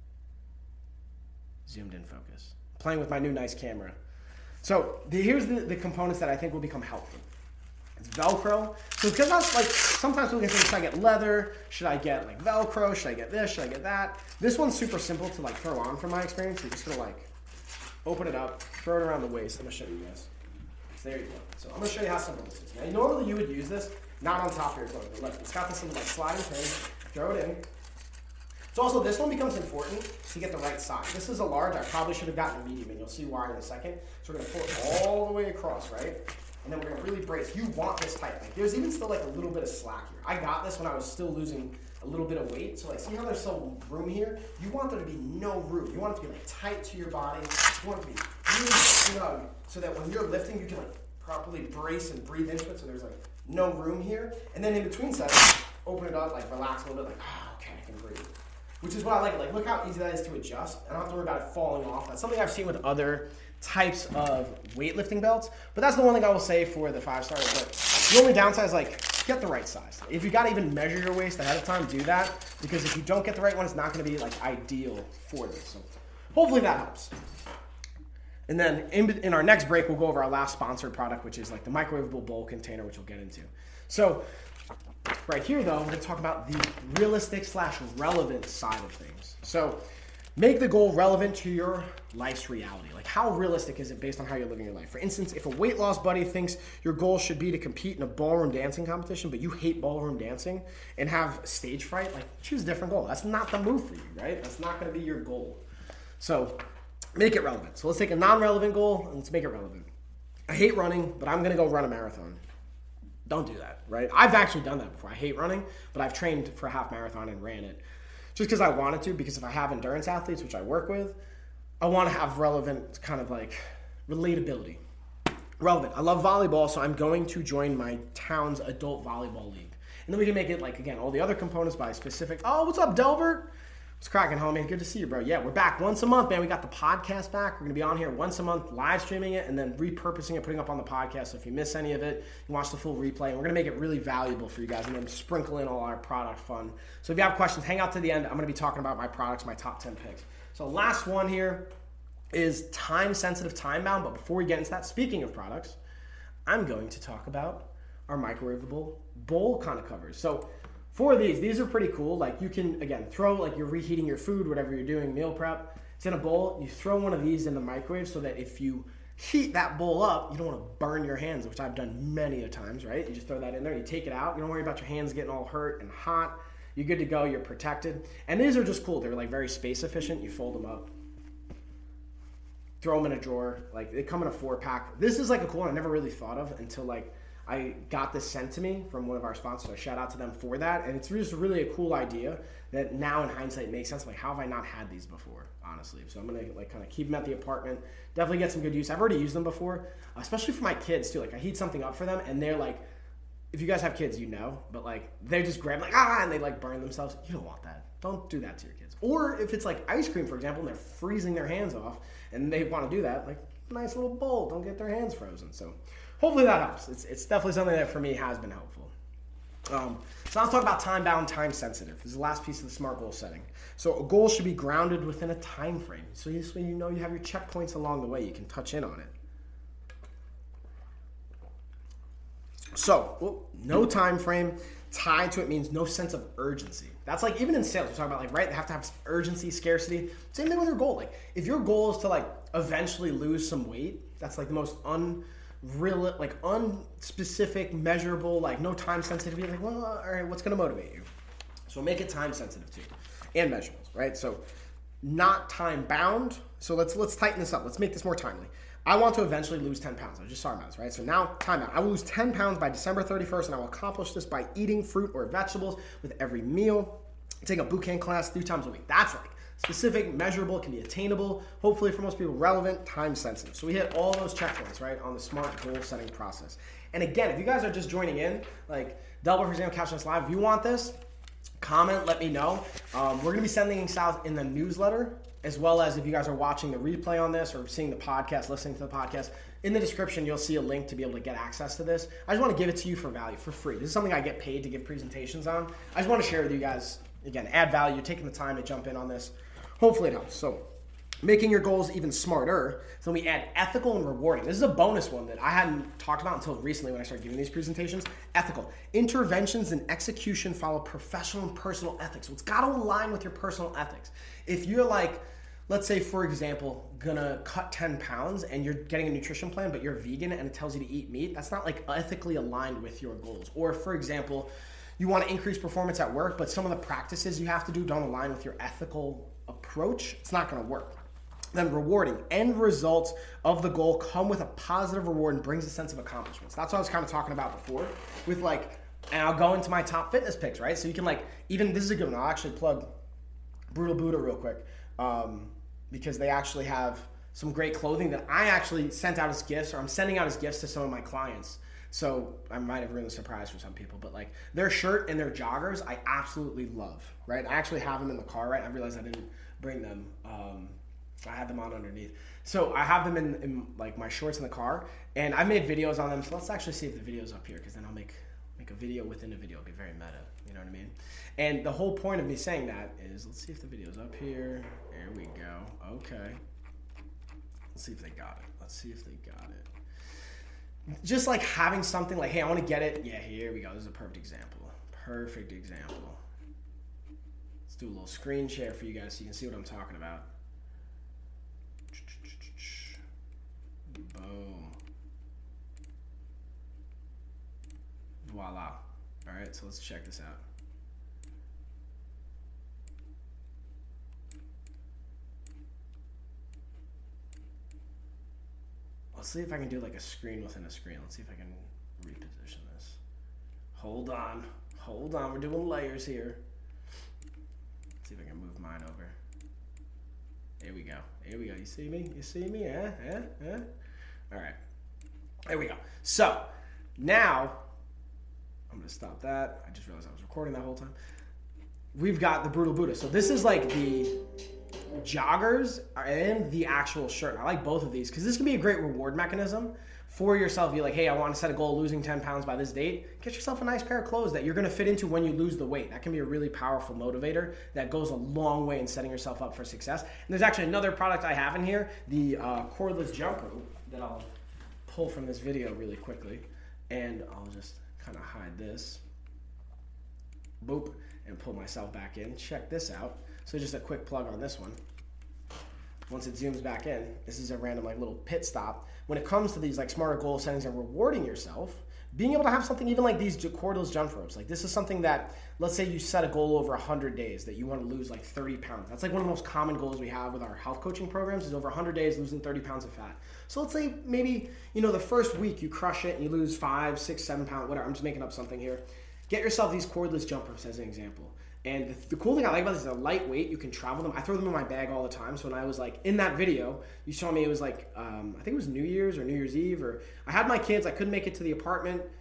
zoomed in focus. Playing with my new nice camera. So here's the components that I think will become helpful. It's Velcro. So because that's like, sometimes people can think, should I get leather? Should I get like Velcro? Should I get this? Should I get that? This one's super simple to like throw on from my experience. You're just gonna like open it up, throw it around the waist. I'm gonna show you guys. So there you go. So I'm gonna show you how simple this is. Now normally you would use this not on top of your clothes, but look, it's got this little like sliding thing. Throw it in. So also this one becomes important to get the right size. This is a large. I probably should have gotten a medium, and you'll see why in a second. So we're gonna pull it all the way across, right? And then we're gonna really brace. You want this tight. Like there's even still like a little bit of slack here. I got this when I was still losing a little bit of weight. So like, see how there's still room here? You want there to be no room. You want it to be like tight to your body. You want it to be really snug so that when you're lifting, you can like properly brace and breathe into it. So there's like no room here. And then in between sets, open it up, like relax a little bit, like, okay, I can breathe. Which is what I like. Like, look how easy that is to adjust. I don't have to worry about it falling off. That's something I've seen with other types of weightlifting belts. But that's the one thing I will say for the 5-star. But the only downside is, like, get the right size. If you got to even measure your waist ahead of time, do that. Because if you don't get the right one, it's not going to be, like, ideal for this. So hopefully that helps. And then in our next break, we'll go over our last sponsored product, which is, like, the microwavable bowl container, which we'll get into. So right here, though, we're going to talk about the realistic/relevant side of things. So make the goal relevant to your life's reality. Like, how realistic is it based on how you're living your life? For instance, if a weight loss buddy thinks your goal should be to compete in a ballroom dancing competition, but you hate ballroom dancing and have stage fright, like, choose a different goal. That's not the move for you, right? That's not going to be your goal. So make it relevant. So let's take a non-relevant goal and let's make it relevant. I hate running, but I'm going to go run a marathon. Don't do that, right? I've actually done that before. I hate running, but I've trained for a half marathon and ran it just because I wanted to, because if I have endurance athletes, which I work with, I want to have relevant kind of like relatability. Relevant. I love volleyball, so I'm going to join my town's adult volleyball league. And then we can make it like, again, all the other components by specific. Oh, what's up, Delbert? What's cracking, homie? Good to see you, bro. Yeah, we're back once a month, man. We got the podcast back. We're going to be on here once a month, live streaming it, and then repurposing it, putting it up on the podcast. So if you miss any of it, you watch the full replay. And we're going to make it really valuable for you guys and then sprinkle in all our product fun. So if you have questions, hang out to the end. I'm going to be talking about my products, my top 10 picks. So last one here is time-sensitive, time-bound. But before we get into that, speaking of products, I'm going to talk about our microwavable bowl kind of covers. So for these are pretty cool. Like you can, again, throw, like you're reheating your food, whatever you're doing, meal prep. It's in a bowl. You throw one of these in the microwave so that if you heat that bowl up, you don't want to burn your hands, which I've done many a times, right? You just throw that in there, you take it out. You don't worry about your hands getting all hurt and hot. You're good to go. You're protected. And these are just cool. They're like very space efficient. You fold them up, throw them in a drawer. Like they come in a 4-pack. This is like a cool one I never really thought of until like I got this sent to me from one of our sponsors. So shout out to them for that. And it's just really a cool idea that now in hindsight makes sense. Like, how have I not had these before, honestly? So I'm going to like kind of keep them at the apartment. Definitely get some good use. I've already used them before, especially for my kids too. Like I heat something up for them and they're like, if you guys have kids, you know, but like they just grab like and they like burn themselves. You don't want that. Don't do that to your kids. Or if it's like ice cream, for example, and they're freezing their hands off and they want to do that, like nice little bowl. Don't get their hands frozen. So hopefully that helps. It's definitely something that for me has been helpful. So now let's talk about time-bound, time-sensitive. This is the last piece of the SMART goal setting. So a goal should be grounded within a time frame. So this way you know you have your checkpoints along the way. You can touch in on it. So no time frame tied to it means no sense of urgency. That's like even in sales, we're talking about like, right, they have to have urgency, scarcity. Same thing with your goal. Like if your goal is to like eventually lose some weight, that's like the most unspecific, measurable, like no time sensitivity. Like, well, all right, what's going to motivate you? So make it time sensitive too, and measurable, right? So not time bound. So let's tighten this up. Let's make this more timely. I want to eventually lose 10 pounds. I just saw about this, right? So now time out. I will lose 10 pounds by December 31st, and I will accomplish this by eating fruit or vegetables with every meal. Take a boot camp class 3 times a week. That's like specific, measurable, can be attainable, hopefully for most people relevant, time sensitive. So we hit all those checkpoints, right, on the SMART goal setting process. And again, if you guys are just joining in, like Delaware, for example, catching us live, if you want this, comment, let me know. We're going to be sending things out in the newsletter, as well as if you guys are watching the replay on this or seeing the podcast, listening to the podcast, in the description, you'll see a link to be able to get access to this. I just want to give it to you for value, for free. This is something I get paid to give presentations on. I just want to share with you guys, again, add value. You're taking the time to jump in on this. Hopefully it helps. So making your goals even smarter. So we add ethical and rewarding. This is a bonus one that I hadn't talked about until recently when I started giving these presentations. Ethical. Interventions and execution follow professional and personal ethics. So it's got to align with your personal ethics. If you're like, let's say, for example, gonna cut 10 pounds and you're getting a nutrition plan, but you're vegan and it tells you to eat meat, that's not like ethically aligned with your goals. Or for example, you want to increase performance at work, but some of the practices you have to do don't align with your ethical approach, it's not going to work. Then rewarding. End results of the goal come with a positive reward and brings a sense of accomplishments. That's what I was kind of talking about before with like, and I'll go into my top fitness picks, right? So you can like, even this is a good one. I'll actually plug Brutal Buddha real quick because they actually have some great clothing that I actually sent out as gifts, or I'm sending out as gifts to some of my clients. So I might have ruined the surprise for some people, but like their shirt and their joggers, I absolutely love, right? I actually have them in the car, right? I realized I didn't bring them. I had them on underneath. So I have them in like my shorts in the car, and I've made videos on them. So let's actually see if the video's up here, because then I'll make a video within a video. It'll be very meta, you know what I mean? And the whole point of me saying that is, let's see if the video's up here. There we go. Okay. Let's see if they got it. Just like having something like, hey, I want to get it. Yeah, here we go. This is a perfect example. Let's do a little screen share for you guys so you can see what I'm talking about. Boom. Voila. All right, so let's check this out. Let's see if I can do like a screen within a screen. Let's see if I can reposition this. Hold on. We're doing layers here. Let's see if I can move mine over. Here we go. You see me? Yeah. All right. There we go. So now I'm going to stop that. I just realized I was recording that whole time. We've got the Brutal Buddha. So this is like the joggers and the actual shirt. I like both of these because this can be a great reward mechanism for yourself. You're like, hey, I want to set a goal of losing 10 pounds by this date. Get yourself a nice pair of clothes that you're going to fit into when you lose the weight. That can be a really powerful motivator that goes a long way in setting yourself up for success. And there's actually another product I have in here, the cordless jump rope, that I'll pull from this video really quickly. And I'll just kind of hide this. Boop. And pull myself back in. Check this out. So just a quick plug on this one. Once it zooms back in, this is a random like little pit stop. When it comes to these like smarter goal settings and rewarding yourself, being able to have something even like these cordless jump ropes, like this is something that, let's say you set a goal over 100 days that you want to lose like 30 pounds. That's like one of the most common goals we have with our health coaching programs is over 100 days losing 30 pounds of fat. So let's say maybe, the first week you crush it and you lose 5, 6, 7 pounds, whatever. I'm just making up something here. Get yourself these cordless jump ropes as an example. And the cool thing I like about this is they're lightweight. You can travel them. I throw them in my bag all the time. So when I was like in that video, you saw me, it was like, I think it was New Year's or New Year's Eve, or I had my kids. I couldn't make it to the apartment.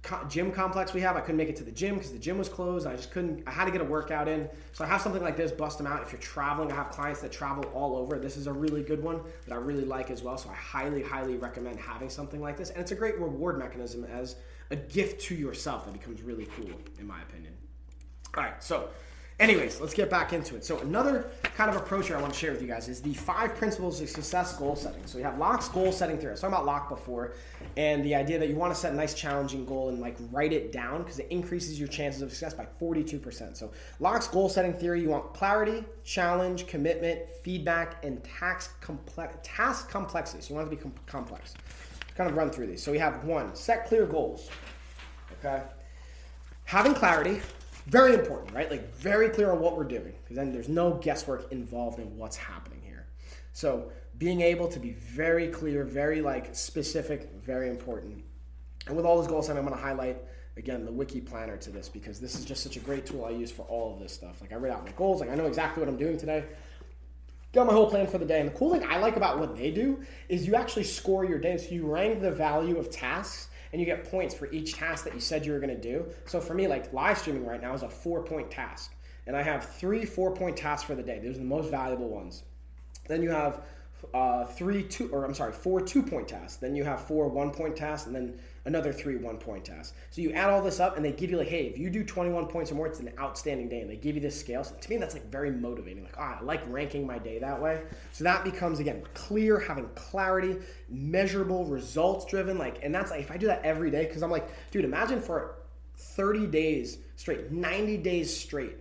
gym complex we have. I couldn't make it to the gym because the gym was closed. I had to get a workout in. So I have something like this, bust them out. If you're traveling, I have clients that travel all over. This is a really good one that I really like as well. So I highly, highly recommend having something like this. And it's a great reward mechanism as a gift to yourself that becomes really cool, in my opinion. All right, so anyways, let's get back into it. So another kind of approach here I want to share with you guys is the 5 principles of success goal setting. So we have Locke's goal setting theory. I was talking about Locke before, and the idea that you want to set a nice challenging goal and like write it down because it increases your chances of success by 42%. So Locke's goal setting theory, you want clarity, challenge, commitment, feedback, and task complexity. So you want it to be complex. Let's kind of run through these. So we have 1, set clear goals. Okay. Having clarity, very important, right? Like very clear on what we're doing because then there's no guesswork involved in what's happening here. So being able to be very clear, very like specific, very important. And with all this goal setting, I'm going to highlight again the Wiki Planner to this because this is just such a great tool I use for all of this stuff. Like I write out my goals, like I know exactly what I'm doing today. Got my whole plan for the day. And the cool thing I like about what they do is you actually score your day. So you rank the value of tasks and you get points for each task that you said you were going to do. So for me, like live streaming right now is a 4-point task. And I have 3 4-point tasks for the day. Those are the most valuable ones. Then you have 4 2-point tasks. Then you have 4 1-point tasks, and then another 3 1-point tasks. So you add all this up, and they give you like, hey, if you do 21 points or more, it's an outstanding day. And they give you this scale. So to me, that's like very motivating. Like, I like ranking my day that way. So that becomes, again, clear, having clarity, measurable, results-driven. Like, and that's like, if I do that every day, because I'm like, dude, imagine for 30 days straight, 90 days straight,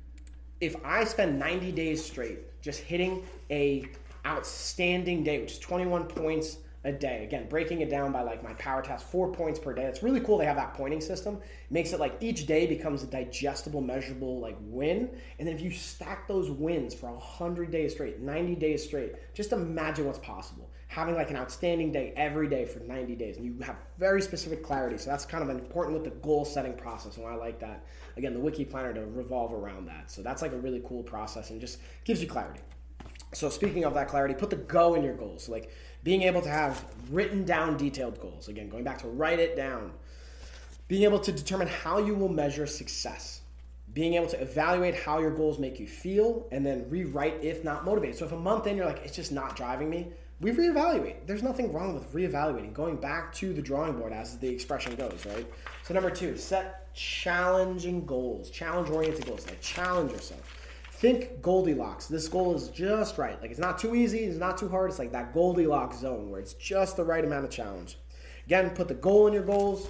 if I spend 90 days straight just hitting a outstanding day, which is 21 points a day. Again, breaking it down by like my power task, 4 points per day. It's really cool they have that pointing system. It makes it like each day becomes a digestible, measurable like win. And then if you stack those wins for 100 days straight, 90 days straight, just imagine what's possible. Having like an outstanding day every day for 90 days. And you have very specific clarity. So that's kind of important with the goal setting process. And I like that. Again, the Wiki Planner to revolve around that. So that's like a really cool process and just gives you clarity. So speaking of that clarity, put the go in your goals. Like being able to have written down detailed goals. Again, going back to write it down. Being able to determine how you will measure success. Being able to evaluate how your goals make you feel and then rewrite if not motivated. So if a month in you're like, it's just not driving me, we reevaluate. There's nothing wrong with reevaluating, going back to the drawing board as the expression goes, right? So number 2, set challenging goals, challenge-oriented goals. Like challenge yourself. Think Goldilocks. This goal is just right. Like it's not too easy, it's not too hard. It's like that Goldilocks zone where it's just the right amount of challenge. Again, put the goal in your goals.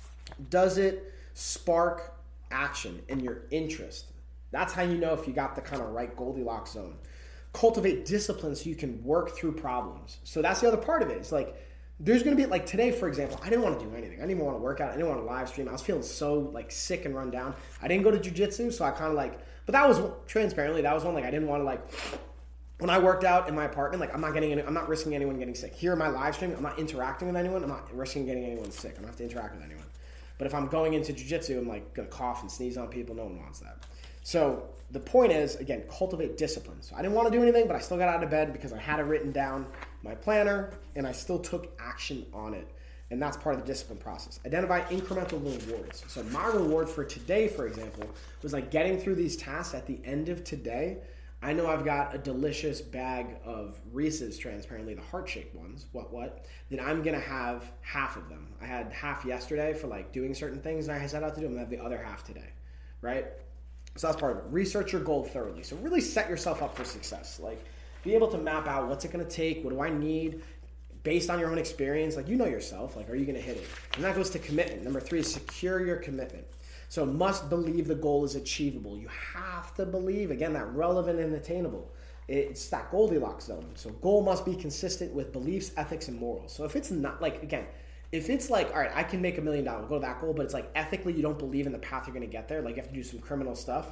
Does it spark action and your interest? That's how you know if you got the kind of right Goldilocks zone. Cultivate discipline so you can work through problems. So that's the other part of it. It's like there's going to be like today, for example, I didn't want to do anything. I didn't even want to work out. I didn't want to live stream. I was feeling so like sick and run down. I didn't go to jiu-jitsu, so I kind of like, but that was transparently, that was one like I didn't want to like, when I worked out in my apartment, like I'm not risking anyone getting sick. Here in my live stream, I'm not interacting with anyone. I'm not risking getting anyone sick. I don't have to interact with anyone. But if I'm going into jiu-jitsu, I'm like going to cough and sneeze on people. No one wants that. So the point is, again, cultivate discipline. So I didn't want to do anything, but I still got out of bed because I had it written down, my planner, and I still took action on it. And that's part of the discipline process. Identify incremental rewards. So my reward for today, for example, was like getting through these tasks at the end of today. I know I've got a delicious bag of Reese's, transparently, the heart-shaped ones, that I'm going to have half of them. I had half yesterday for like doing certain things, and I set out to do them, and I have the other half today, right? So that's part of it. Research your goal thoroughly. So really set yourself up for success. Like be able to map out what's it going to take, what do I need, based on your own experience. Like you know yourself, like are you going to hit it? And that goes to commitment. Number 3 is secure your commitment. So must believe the goal is achievable. You have to believe, again, that relevant and attainable. It's that Goldilocks zone. So goal must be consistent with beliefs, ethics, and morals. So if it's not like, again, if it's like, all right, I can make $1 million, go to that goal, but it's like ethically you don't believe in the path you're going to get there, like you have to do some criminal stuff,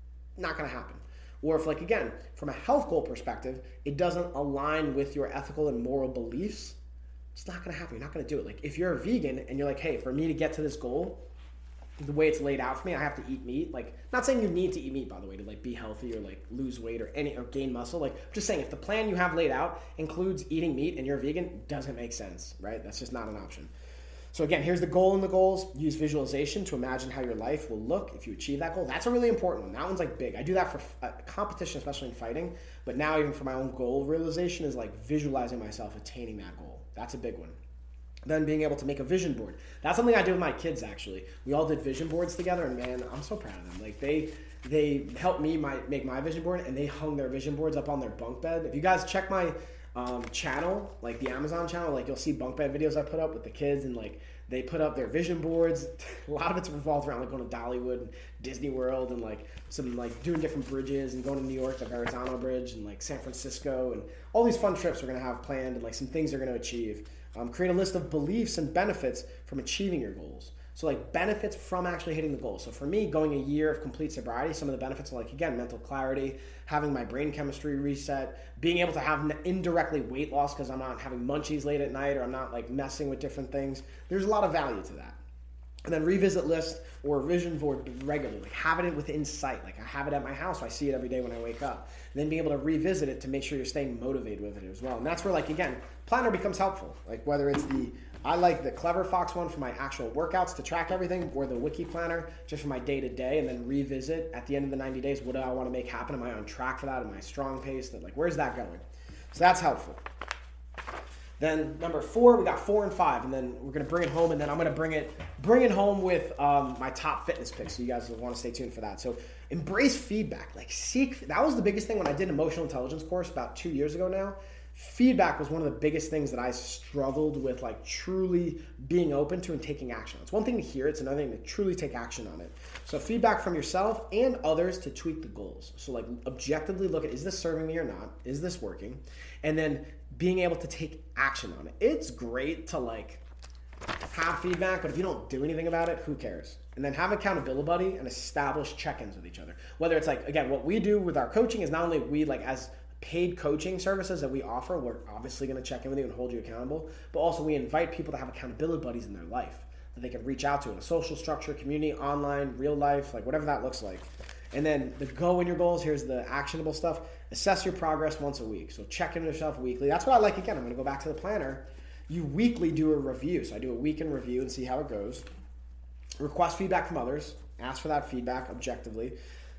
not going to happen. Or if like, again, from a health goal perspective, it doesn't align with your ethical and moral beliefs, it's not going to happen. You're not going to do it. Like if you're a vegan and you're like, hey, for me to get to this goal, the way it's laid out for me, I have to eat meat. Like, not saying you need to eat meat, by the way, to like be healthy or like lose weight or gain muscle. Like, I'm just saying if the plan you have laid out includes eating meat and you're a vegan, it doesn't make sense, right? That's just not an option. So again, here's the goal and the goals. Use visualization to imagine how your life will look if you achieve that goal. That's a really important one. That one's like big. I do that for competition, especially in fighting. But now even for my own goal realization is like visualizing myself attaining that goal. That's a big one. Then being able to make a vision board. That's something I do with my kids, actually. We all did vision boards together, and man, I'm so proud of them. Like they helped me make my vision board, and they hung their vision boards up on their bunk bed. If you guys check my channel, like the Amazon channel, like you'll see bunk bed videos I put up with the kids, and like they put up their vision boards. A lot of it's revolved around like going to Dollywood and Disney World, and like some like doing different bridges and going to New York, the Verrazano Bridge, and like San Francisco, and all these fun trips we're gonna have planned, and like some things they're gonna achieve. Create a list of beliefs and benefits from achieving your goals. So like benefits from actually hitting the goal. So for me, going a year of complete sobriety, some of the benefits are like, again, mental clarity, having my brain chemistry reset, being able to have indirectly weight loss because I'm not having munchies late at night, or I'm not like messing with different things. There's a lot of value to that. And then revisit list or vision board regularly. Like have it within sight. Like I have it at my house, so I see it every day when I wake up. And then being able to revisit it to make sure you're staying motivated with it as well. And that's where, like, again, planner becomes helpful. Like whether it's I like the Clever Fox one for my actual workouts to track everything, or the Wiki Planner just for my day-to-day, and then revisit at the end of the 90 days, what do I want to make happen? Am I on track for that? Am I strong paced? Like, where's that going? So that's helpful. Then number 4, we got 4 and 5, and then we're gonna bring it home, and then I'm gonna bring it home with my top fitness picks. So you guys will want to stay tuned for that. So embrace feedback. Like that was the biggest thing when I did an emotional intelligence course about 2 years ago now. Feedback was one of the biggest things that I struggled with, like truly being open to and taking action on. It's one thing to hear, it's another thing to truly take action on it. So feedback from yourself and others to tweak the goals. So like objectively look at, is this serving me or not? Is this working? And then being able to take action on it. It's great to like have feedback, but if you don't do anything about it, who cares? And then have accountability buddy and establish check-ins with each other. Whether it's like, again, what we do with our coaching is not only we like as paid coaching services that we offer, we're obviously going to check in with you and hold you accountable, but also we invite people to have accountability buddies in their life that they can reach out to in a social structure, community, online, real life, like whatever that looks like. And then the go in your goals, here's the actionable stuff. Assess your progress once a week. So check in with yourself weekly. That's what I like. Again, I'm going to go back to the planner. You weekly do a review. So I do a week in review and see how it goes. Request feedback from others. Ask for that feedback objectively.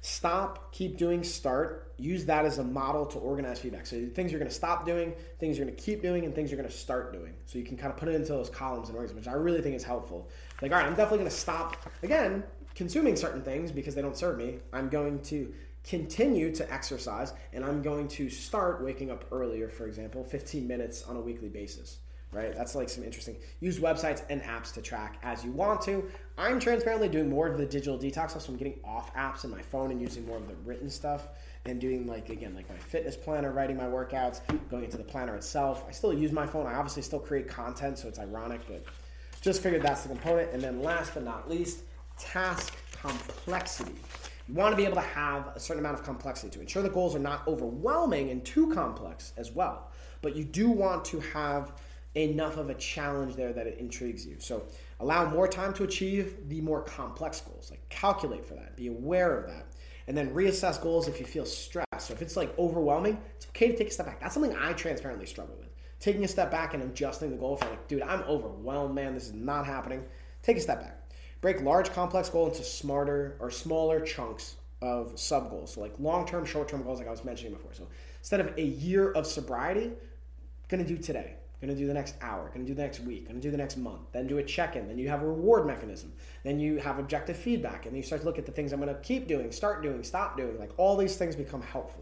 Stop, keep doing, start. Use that as a model to organize feedback. So things you're going to stop doing, things you're going to keep doing, and things you're going to start doing. So you can kind of put it into those columns and organs, which I really think is helpful. Like, all right, I'm definitely going to stop, again, consuming certain things because they don't serve me. I'm going to continue to exercise, and I'm going to start waking up earlier, for example, 15 minutes on a weekly basis. Right? That's like some interesting. Use websites and apps to track as you want to. I'm transparently doing more of the digital detox stuff, so I'm getting off apps in my phone and using more of the written stuff and doing like, again, like my fitness planner, writing my workouts, going into the planner itself. I still use my phone. I obviously still create content, so it's ironic, but just figured that's the component. And then last but not least, task complexity. You want to be able to have a certain amount of complexity to ensure the goals are not overwhelming and too complex as well. But you do want to have enough of a challenge there that it intrigues you. So allow more time to achieve the more complex goals. Like calculate for that. Be aware of that. And then reassess goals if you feel stressed. So if it's like overwhelming, it's okay to take a step back. That's something I transparently struggle with. Taking a step back and adjusting the goal. If I'm like, dude, I'm overwhelmed, man. This is not happening. Take a step back. Break large, complex goals into smaller chunks of sub-goals. So like long-term, short-term goals like I was mentioning before. So instead of a year of sobriety, going to do today. Going to do the next hour, going to do the next week, going to do the next month, then do a check-in, then you have a reward mechanism, then you have objective feedback, and you start to look at the things I'm going to keep doing, start doing, stop doing. Like all these things become helpful.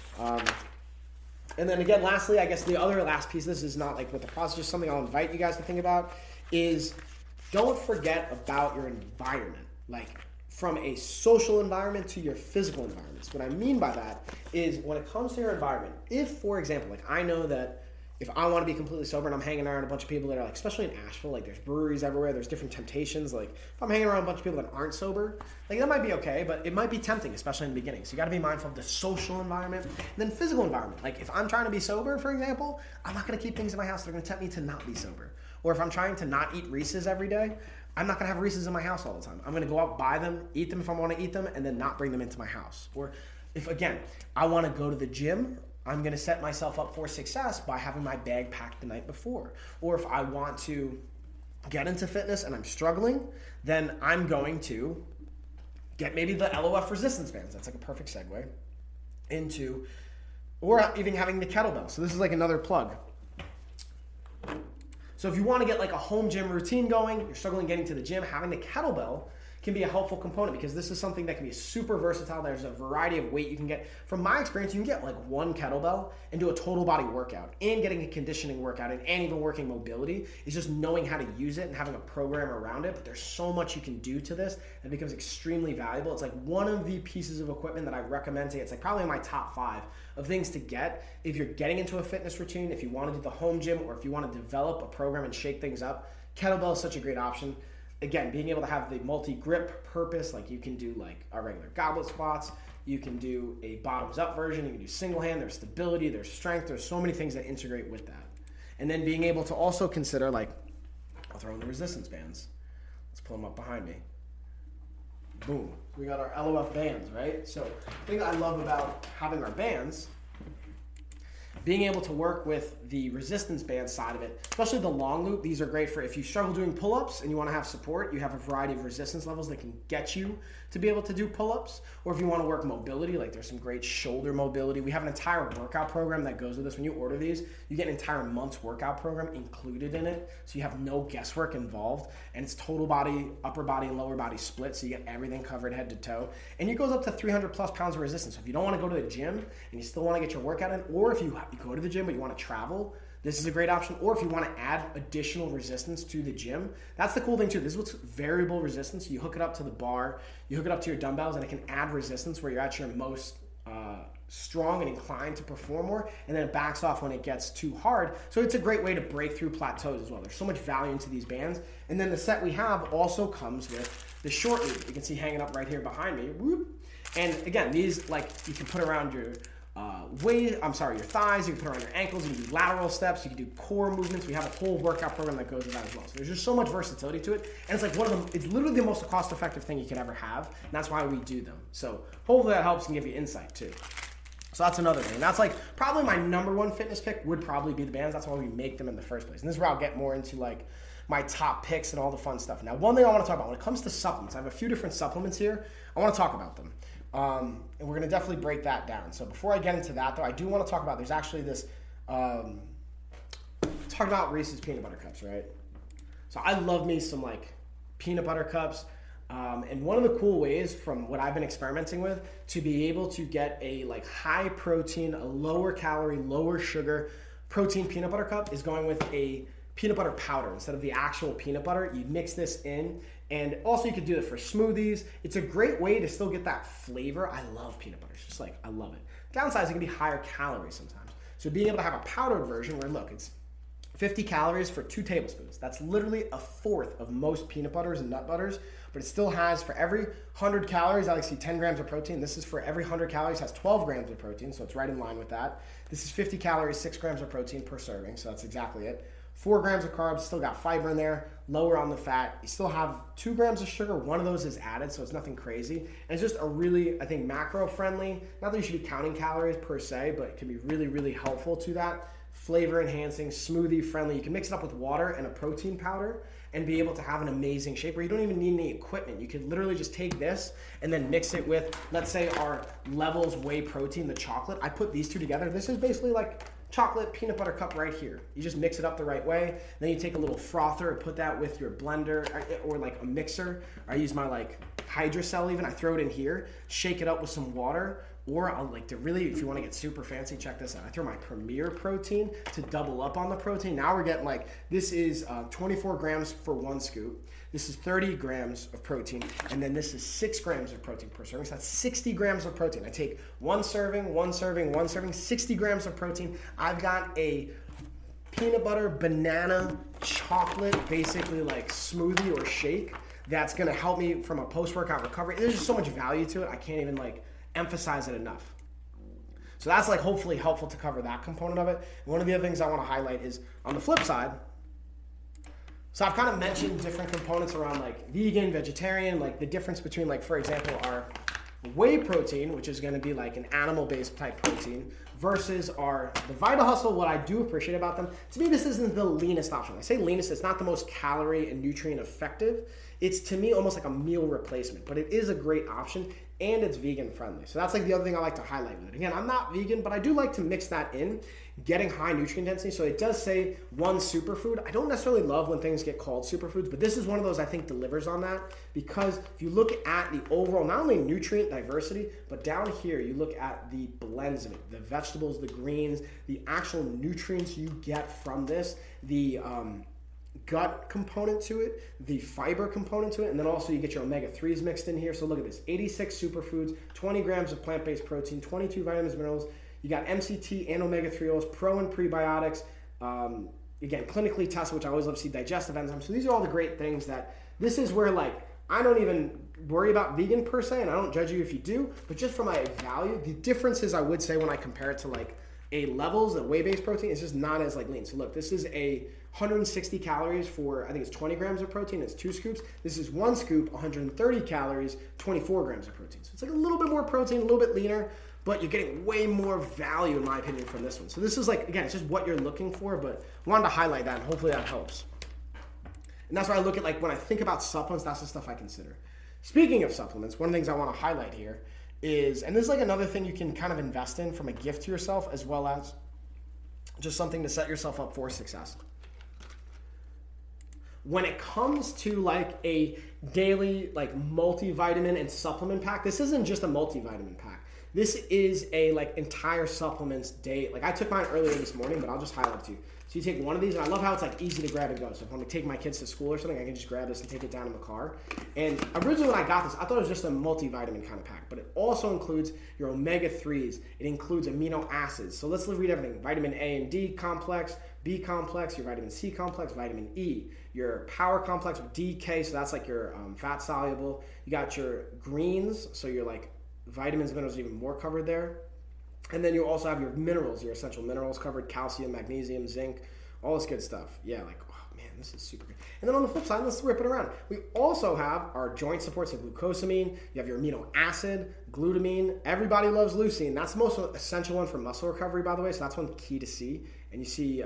And then again, lastly, I guess the other last piece, this is not like with the process, just something I'll invite you guys to think about, is don't forget about your environment. Like from a social environment to your physical environment. So what I mean by that is when it comes to your environment, if, for example, like I know that if I want to be completely sober and I'm hanging around a bunch of people that are like, especially in Asheville, like there's breweries everywhere, there's different temptations. Like if I'm hanging around a bunch of people that aren't sober, like that might be okay, but it might be tempting, especially in the beginning. So you got to be mindful of the social environment and then physical environment. Like if I'm trying to be sober, for example, I'm not going to keep things in my house that are going to tempt me to not be sober. Or if I'm trying to not eat Reese's every day, I'm not going to have Reese's in my house all the time. I'm going to go out, buy them, eat them if I want to eat them, and then not bring them into my house. Or if, again, I want to go to the gym, I'm going to set myself up for success by having my bag packed the night before. Or if I want to get into fitness and I'm struggling, then I'm going to get maybe the LOF resistance bands. That's like a perfect segue into, or even having the kettlebell. So this is like another plug. So if you want to get like a home gym routine going, you're struggling getting to the gym, having the kettlebell can be a helpful component because this is something that can be super versatile. There's a variety of weight you can get. From my experience, you can get like one kettlebell and do a total body workout, and getting a conditioning workout and even working mobility is just knowing how to use it and having a program around it. But there's so much you can do to this that becomes extremely valuable. It's like one of the pieces of equipment that I recommend to get. It's like probably in my top 5 of things to get if you're getting into a fitness routine, if you want to do the home gym, or if you want to develop a program and shake things up. Kettlebell is such a great option. Again, being able to have the multi-grip purpose, like you can do like our regular goblet squats, you can do a bottoms-up version, you can do single hand, there's stability, there's strength, there's so many things that integrate with that. And then being able to also consider, like, I'll throw in the resistance bands. Let's pull them up behind me. Boom. We got our LOF bands, right? So the thing I love about having our bands, being able to work with the resistance band side of it, especially the long loop. These are great for if you struggle doing pull-ups and you want to have support, you have a variety of resistance levels that can get you to be able to do pull-ups. Or if you want to work mobility, like there's some great shoulder mobility. We have an entire workout program that goes with this. When you order these, you get an entire month's workout program included in it. So you have no guesswork involved, and it's total body, upper body, and lower body split. So you get everything covered head to toe. And it goes up to 300 plus pounds of resistance. So if you don't want to go to the gym and you still want to get your workout in, or if you go to the gym but you want to travel, this is a great option. Or if you want to add additional resistance to the gym, that's the cool thing too. This is what's variable resistance. You hook it up to the bar, you hook it up to your dumbbells, and it can add resistance where you're at your most strong and inclined to perform more, and then it backs off when it gets too hard. So it's a great way to break through plateaus as well. There's so much value into these bands. And then the set we have also comes with the short loop. You can see hanging up right here behind me. Whoop. And again, these like you can put around your your thighs, you can put around your ankles, you can do lateral steps, you can do core movements. We have a whole workout program that goes with that as well. So there's just so much versatility to it. And it's like it's literally the most cost-effective thing you could ever have. And that's why we do them. So hopefully that helps and give you insight too. So that's another thing. That's like probably my number one fitness pick would probably be the bands. That's why we make them in the first place. And this is where I'll get more into like my top picks and all the fun stuff. Now, one thing I want to talk about when it comes to supplements, I have a few different supplements here. I want to talk about them. And we're going to definitely break that down. So before I get into that, though, I do want to talk about, there's actually this, talk about Reese's peanut butter cups, right? So I love me some like peanut butter cups. And one of the cool ways from what I've been experimenting with to be able to get a like high protein, a lower calorie, lower sugar protein peanut butter cup is going with a peanut butter powder instead of the actual peanut butter. You mix this in, and also you could do it for smoothies. It's a great way to still get that flavor. I love peanut butter. It's just like, I love it. Downside, it can be higher calories sometimes. So being able to have a powdered version where, look, it's 50 calories for 2 tablespoons. That's literally a fourth of most peanut butters and nut butters, but it still has, for every 100 calories, I like to see 10 grams of protein. This is for every 100 calories, has 12 grams of protein, so it's right in line with that. This is 50 calories, 6 grams of protein per serving, so that's exactly it. 4 grams of carbs, still got fiber in there, lower on the fat. You still have 2 grams of sugar. One of those is added, so it's nothing crazy. And it's just a really, I think, macro-friendly. Not that you should be counting calories per se, but it can be really, really helpful to that. Flavor-enhancing, smoothie-friendly. You can mix it up with water and a protein powder and be able to have an amazing shake where you don't even need any equipment. You could literally just take this and then mix it with, let's say, our Levels Whey Protein, the chocolate. I put these two together. This is basically like chocolate peanut butter cup right here. You just mix it up the right way. Then you take a little frother and put that with your blender or like a mixer. I use my like Hydrocell even. I throw it in here, shake it up with some water. Or I'll like to really, if you want to get super fancy, check this out. I throw my Premier Protein to double up on the protein. Now we're getting like, this is 24 grams for 1 scoop. This is 30 grams of protein. And then this is 6 grams of protein per serving. So that's 60 grams of protein. I take 1 serving, 60 grams of protein. I've got a peanut butter, banana, chocolate, basically like smoothie or shake that's going to help me from a post-workout recovery. There's just so much value to it. I can't even like emphasize it enough. So that's like hopefully helpful to cover that component of it. And one of the other things I want to highlight is on the flip side. So I've kind of mentioned different components around like vegan, vegetarian, like the difference between like, for example, our whey protein, which is going to be like an animal-based type protein, versus the Vita Hustle. What I do appreciate about them, to me, this isn't the leanest option. When I say leanest, it's not the most calorie and nutrient effective. It's, to me, almost like a meal replacement, but it is a great option, and it's vegan friendly. So that's like the other thing I like to highlight with it. Again, I'm not vegan, but I do like to mix that in, getting high nutrient density. So it does say one superfood. I don't necessarily love when things get called superfoods, but this is one of those I think delivers on that, because if you look at the overall, not only nutrient diversity, but down here, you look at the blends of it, the vegetables, the greens, the actual nutrients you get from this, the gut component to it, the fiber component to it, and then also you get your omega-3s mixed in here. So look at this, 86 superfoods, 20 grams of plant-based protein, 22 vitamins, minerals. You got MCT and omega-3 oils, pro and prebiotics. Again, clinically tested, which I always love to see, digestive enzymes. So these are all the great things that, this is where like, I don't even worry about vegan per se, and I don't judge you if you do, but just from my value, the differences I would say when I compare it to like a Levels, a whey-based protein, is just not as like lean. So look, this is a 160 calories for, I think it's 20 grams of protein, it's 2 scoops. This is 1 scoop, 130 calories, 24 grams of protein. So it's like a little bit more protein, a little bit leaner, but you're getting way more value, in my opinion, from this one. So this is like, again, it's just what you're looking for, but I wanted to highlight that, and hopefully that helps. And that's why I look at, like, when I think about supplements, that's the stuff I consider. Speaking of supplements, one of the things I want to highlight here is, and this is like another thing you can kind of invest in from a gift to yourself, as well as just something to set yourself up for success. When it comes to like a daily like multivitamin and supplement pack, this isn't just a multivitamin pack. This is a like entire supplements day. Like I took mine earlier this morning, but I'll just highlight it to you. So you take one of these, and I love how it's like easy to grab and go. So if I'm gonna take my kids to school or something, I can just grab this and take it down in the car. And originally when I got this, I thought it was just a multivitamin kind of pack, but it also includes your omega-3s. It includes amino acids. So let's read everything. Vitamin A and D complex, B complex, your vitamin C complex, vitamin E, your power complex, DK, so that's like your fat soluble. You got your greens, so your like vitamins, minerals, even more covered there. And then you also have your minerals, your essential minerals covered, calcium, magnesium, zinc, all this good stuff. Yeah, like, oh man, this is super good. And then on the flip side, let's rip it around. We also have our joint supports of glucosamine. You have your amino acid, glutamine. Everybody loves leucine. That's the most essential one for muscle recovery, by the way, so that's one key to see. And you see,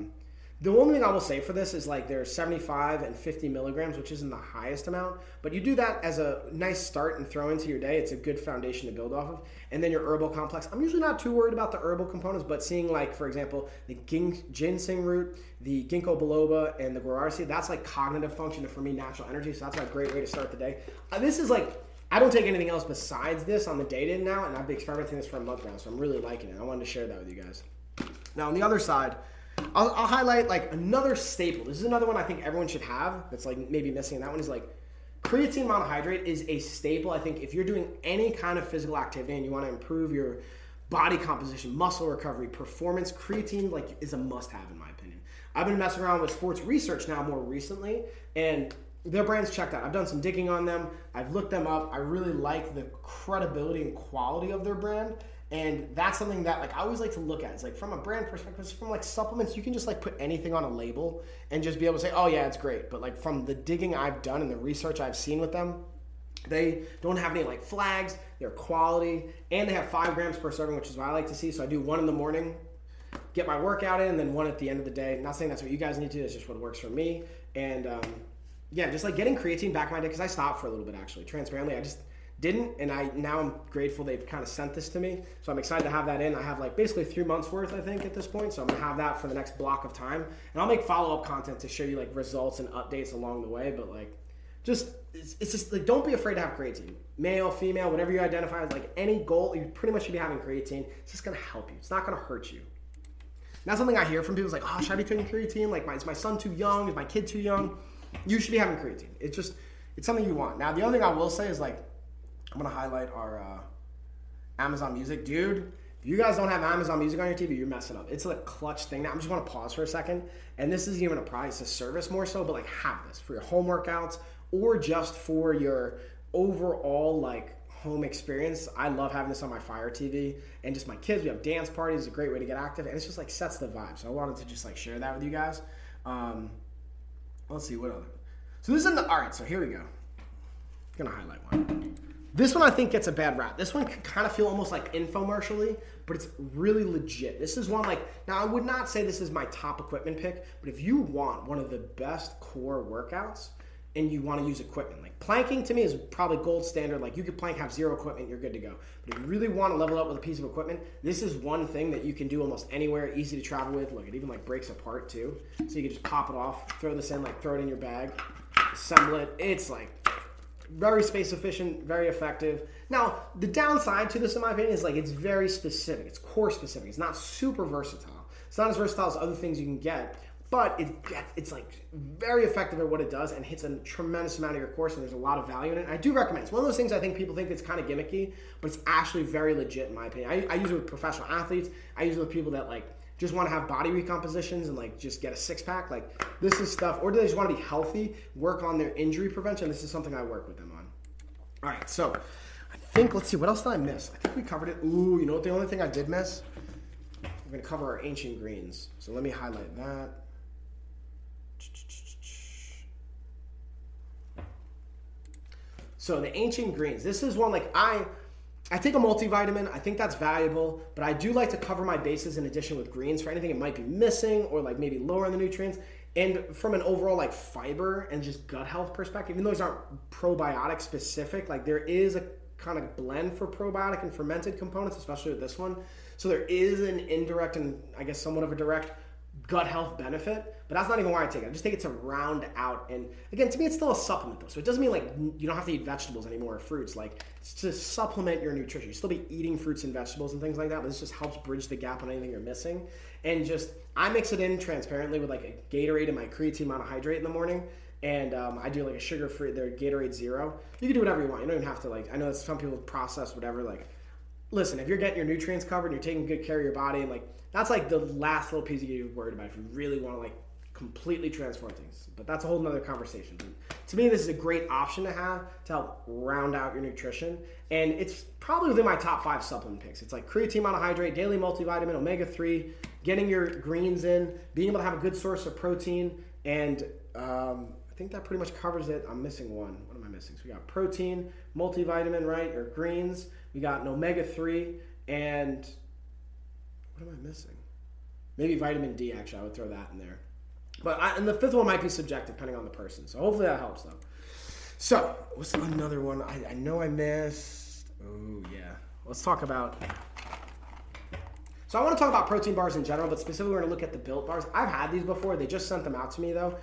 the only thing I will say for this is like there's 75 and 50 milligrams, which isn't the highest amount, but you do that as a nice start and throw into your day. It's a good foundation to build off of. And then your herbal complex. I'm usually not too worried about the herbal components, but seeing like, for example, the ginseng root, the ginkgo biloba, and the guarana seed, that's like cognitive function, and for me, natural energy. So that's a great way to start the day. This is like, I don't take anything else besides this on the day now, and I've been experimenting this for a month now, so I'm really liking it. I wanted to share that with you guys. Now, on the other side, I'll highlight like another staple. This is another one I think everyone should have that's like maybe missing. And that one is like creatine monohydrate is a staple. I think if you're doing any kind of physical activity and you want to improve your body composition, muscle recovery, performance, creatine like is a must-have in my opinion. I've been messing around with sports research now more recently, and their brand's checked out. I've done some digging on them. I've looked them up. I really like the credibility and quality of their brand. And that's something that like I always like to look at. It's like from a brand perspective, from like supplements, you can just like put anything on a label and just be able to say, oh yeah, it's great. But like from the digging I've done and the research I've seen with them, they don't have any like flags, they're quality, and they have 5 grams per serving, which is what I like to see. So I do one in the morning, get my workout in, and then one at the end of the day. I'm not saying that's what you guys need to do, it's just what works for me. And yeah, just like getting creatine back in my day, because I stopped for a little bit actually. Transparently, I just didn't, and now I'm grateful they've kind of sent this to me, so I'm excited to have that in. I have like basically 3 months worth I think at this point, so I'm gonna have that for the next block of time, and I'll make follow-up content to show you like results and updates along the way. But like just it's just like don't be afraid to have creatine, male, female, whatever you identify as, like any goal, you pretty much should be having creatine. It's just gonna help you, it's not gonna hurt you. And that's something I hear from people is like, oh, should I be taking creatine? Like is my son too young, is my kid too young? You should be having creatine. It's something you want. Now the other thing I will say is like, I'm going to highlight our Amazon Music. Dude, if you guys don't have Amazon Music on your TV, you're messing up. It's a clutch thing. Now, I'm just going to pause for a second. And this isn't even a price, it's a service more so, but like have this for your home workouts or just for your overall like home experience. I love having this on my Fire TV. And just my kids, we have dance parties. It's a great way to get active. And it's just like sets the vibe. So I wanted to just like share that with you guys. Let's see, what other. So this is all right, so here we go. I'm going to highlight one. This one I think gets a bad rap. This one can kind of feel almost like infomercially, but it's really legit. This is one now I would not say this is my top equipment pick, but if you want one of the best core workouts and you want to use equipment, like planking to me is probably gold standard. Like you could plank, have zero equipment, you're good to go. But if you really want to level up with a piece of equipment, this is one thing that you can do almost anywhere, easy to travel with. Look, it even breaks apart too. So you can just pop it off, throw this in, throw it in your bag, assemble it. It's very space efficient, very effective. Now, the downside to this, in my opinion, is it's very specific. It's core specific. It's not super versatile. It's not as versatile as other things you can get, but it's very effective at what it does and hits a tremendous amount of your core, and there's a lot of value in it. And I do recommend it. It's one of those things I think people think it's kind of gimmicky, but it's actually very legit in my opinion. I use it with professional athletes. I use it with people that just want to have body recompositions and just get a six-pack. This is stuff, or do they just want to be healthy, work on their injury prevention? This is something I work with them on. All right, so I think, let's see, what else did I miss? I think we covered it. Ooh, you know what the only thing I did miss? We're going to cover our ancient greens. So let me highlight that. So the ancient greens, this is one I take a multivitamin. I think that's valuable, but I do like to cover my bases in addition with greens for anything it might be missing or maybe lower in the nutrients. And from an overall fiber and just gut health perspective, even though those aren't probiotic specific, there is a kind of blend for probiotic and fermented components, especially with this one. So there is an indirect and I guess somewhat of a direct gut health benefit, but that's not even why I take it. I just take it to round out. And again, to me, it's still a supplement though. So it doesn't mean you don't have to eat vegetables anymore or fruits. It's to supplement your nutrition. You still be eating fruits and vegetables and things like that, but this just helps bridge the gap on anything you're missing. And I mix it in transparently with a Gatorade and my creatine monohydrate in the morning. And I do a sugar-free, they're Gatorade Zero. You can do whatever you want. You don't even have to I know that some people process whatever, listen, if you're getting your nutrients covered and you're taking good care of your body, and that's the last little piece you get worried about if you really want to completely transform things. But that's a whole nother conversation. But to me, this is a great option to have to help round out your nutrition. And it's probably within my top 5 supplement picks. It's creatine monohydrate, daily multivitamin, omega-3, getting your greens in, being able to have a good source of protein, and I think that pretty much covers it. I'm missing one. What am I missing? So we got protein, multivitamin, right, or greens. We got an omega-3, and what am I missing? Maybe vitamin D, actually. I would throw that in there. And the 5th one might be subjective, depending on the person. So hopefully that helps, though. So what's another one I know I missed? Oh, yeah. Let's talk about... So I want to talk about protein bars in general, but specifically we're going to look at the Built bars. I've had these before. They just sent them out to me, though.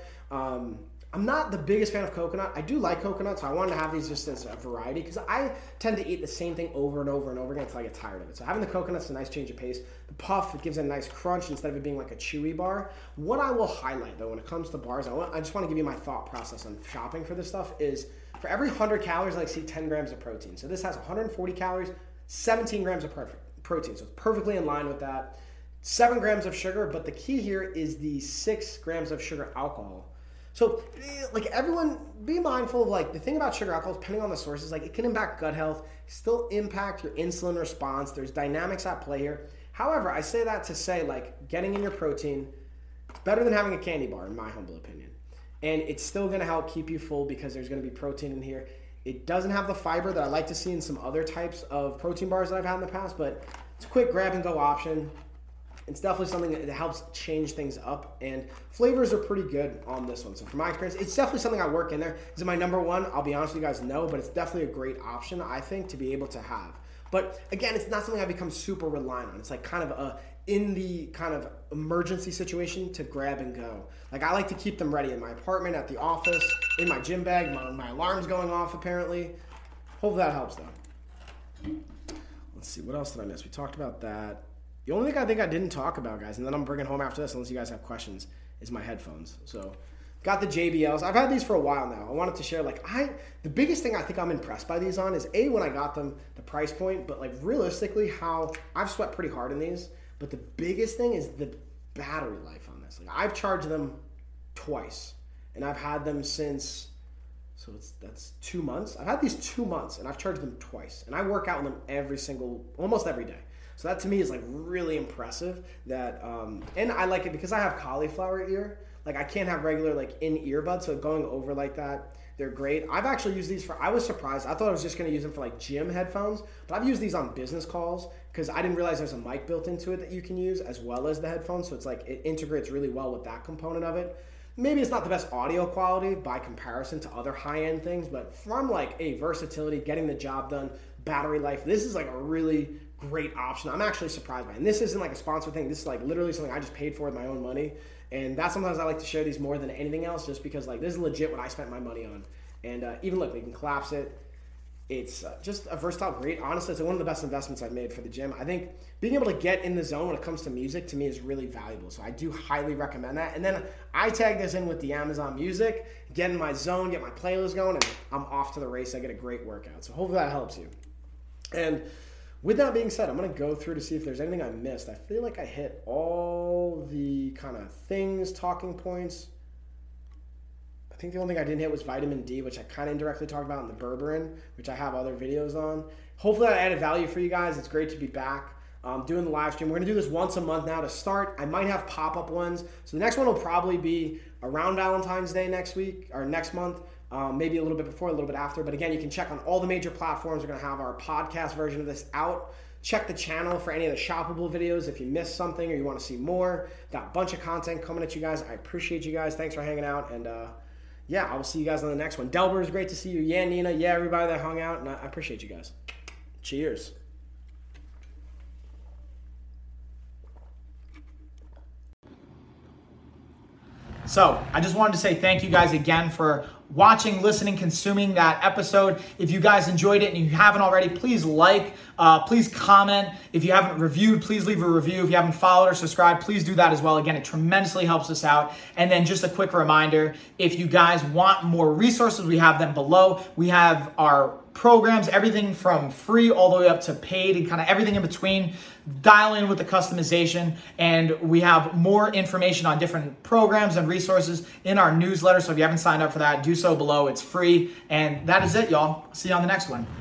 I'm not the biggest fan of coconut. I do like coconut, so I wanted to have these just as a variety because I tend to eat the same thing over and over and over again until I get tired of it. So having the coconut's a nice change of pace. The puff, it gives it a nice crunch instead of it being a chewy bar. What I will highlight, though, when it comes to bars, I just want to give you my thought process on shopping for this stuff is for every 100 calories, I see 10 grams of protein. So this has 140 calories, 17 grams of protein. So it's perfectly in line with that. 7 grams of sugar, but the key here is the 6 grams of sugar alcohol. So, everyone, be mindful of, the thing about sugar alcohol, depending on the sources, it can impact gut health, still impact your insulin response. There's dynamics at play here. However, I say that to say, getting in your protein, it's better than having a candy bar, in my humble opinion. And it's still going to help keep you full because there's going to be protein in here. It doesn't have the fiber that I like to see in some other types of protein bars that I've had in the past, but it's a quick grab-and-go option. It's definitely something that helps change things up, and flavors are pretty good on this one. So from my experience, it's definitely something I work in there. Is it my number one? I'll be honest with you guys, no, but it's definitely a great option, I think, to be able to have. But again, it's not something I become super reliant on. It's kind of in the kind of emergency situation to grab and go. I like to keep them ready in my apartment, at the office, in my gym bag. My alarm's going off, apparently. Hopefully that helps, though. Let's see, what else did I miss? We talked about that. The only thing I think I didn't talk about, guys, and then I'm bringing home after this, unless you guys have questions, is my headphones. So, got the JBLs. I've had these for a while now. I wanted to share, the biggest thing I think I'm impressed by these on is, A, when I got them, the price point, but, realistically, how I've sweat pretty hard in these, but the biggest thing is the battery life on this. I've charged them twice, and I've had them since, that's 2 months. I've had these 2 months, and I've charged them twice, and I work out with them almost every day. So that to me is really impressive that, and I like it because I have cauliflower ear. like I can't have regular like in earbuds, so going over like that, they're great. I've actually used these I was surprised. I thought I was just going to use them for like gym headphones, but I've used these on business calls because I didn't realize there's a mic built into it that you can use as well as the headphones. So it's like it integrates really well with that component of it. Maybe it's not the best audio quality by comparison to other high-end things, but from like a versatility, getting the job done, battery life, this is like a really great option. I'm actually surprised by it. And this isn't like a sponsored thing. This is like literally something I just paid for with my own money. And that's sometimes I like to share these more than anything else, just because like this is legit what I spent my money on. And even look, we can collapse it. It's just a versatile, great. Honestly, it's one of the best investments I've made for the gym. I think being able to get in the zone when it comes to music to me is really valuable. So I do highly recommend that. And then I tag this in with the Amazon Music, get in my zone, get my playlist going, and I'm off to the race. I get a great workout. So hopefully that helps you. And with that being said, I'm going to go through to see if there's anything I missed. I feel like I hit all the kind of things, talking points. I think the only thing I didn't hit was vitamin D, which I kind of indirectly talked about in the berberine, which I have other videos on. Hopefully that added value for you guys. It's great to be back doing the live stream. We're going to do this once a month now to start. I might have pop-up ones. So the next one will probably be around Valentine's Day next week or next month. Maybe a little bit before, a little bit after. But again, you can check on all the major platforms. We're going to have our podcast version of this out. Check the channel for any of the shoppable videos if you missed something or you want to see more. Got a bunch of content coming at you guys. I appreciate you guys. Thanks for hanging out. And yeah, I will see you guys on the next one. Delbert, is great to see you. Yeah, Nina. Yeah, everybody that hung out. And I appreciate you guys. Cheers. So I just wanted to say thank you guys again for watching, listening, consuming that episode. If you guys enjoyed it and you haven't already, please like, please comment. If you haven't reviewed, please leave a review. If you haven't followed or subscribed, please do that as well. Again, it tremendously helps us out. And then just a quick reminder, if you guys want more resources, we have them below. We have our programs, everything from free all the way up to paid and kind of everything in between. Dial in with the customization, and we have more information on different programs and resources in our newsletter. So if you haven't signed up for that, do so below. It's free. And that is it, y'all. See you on the next one.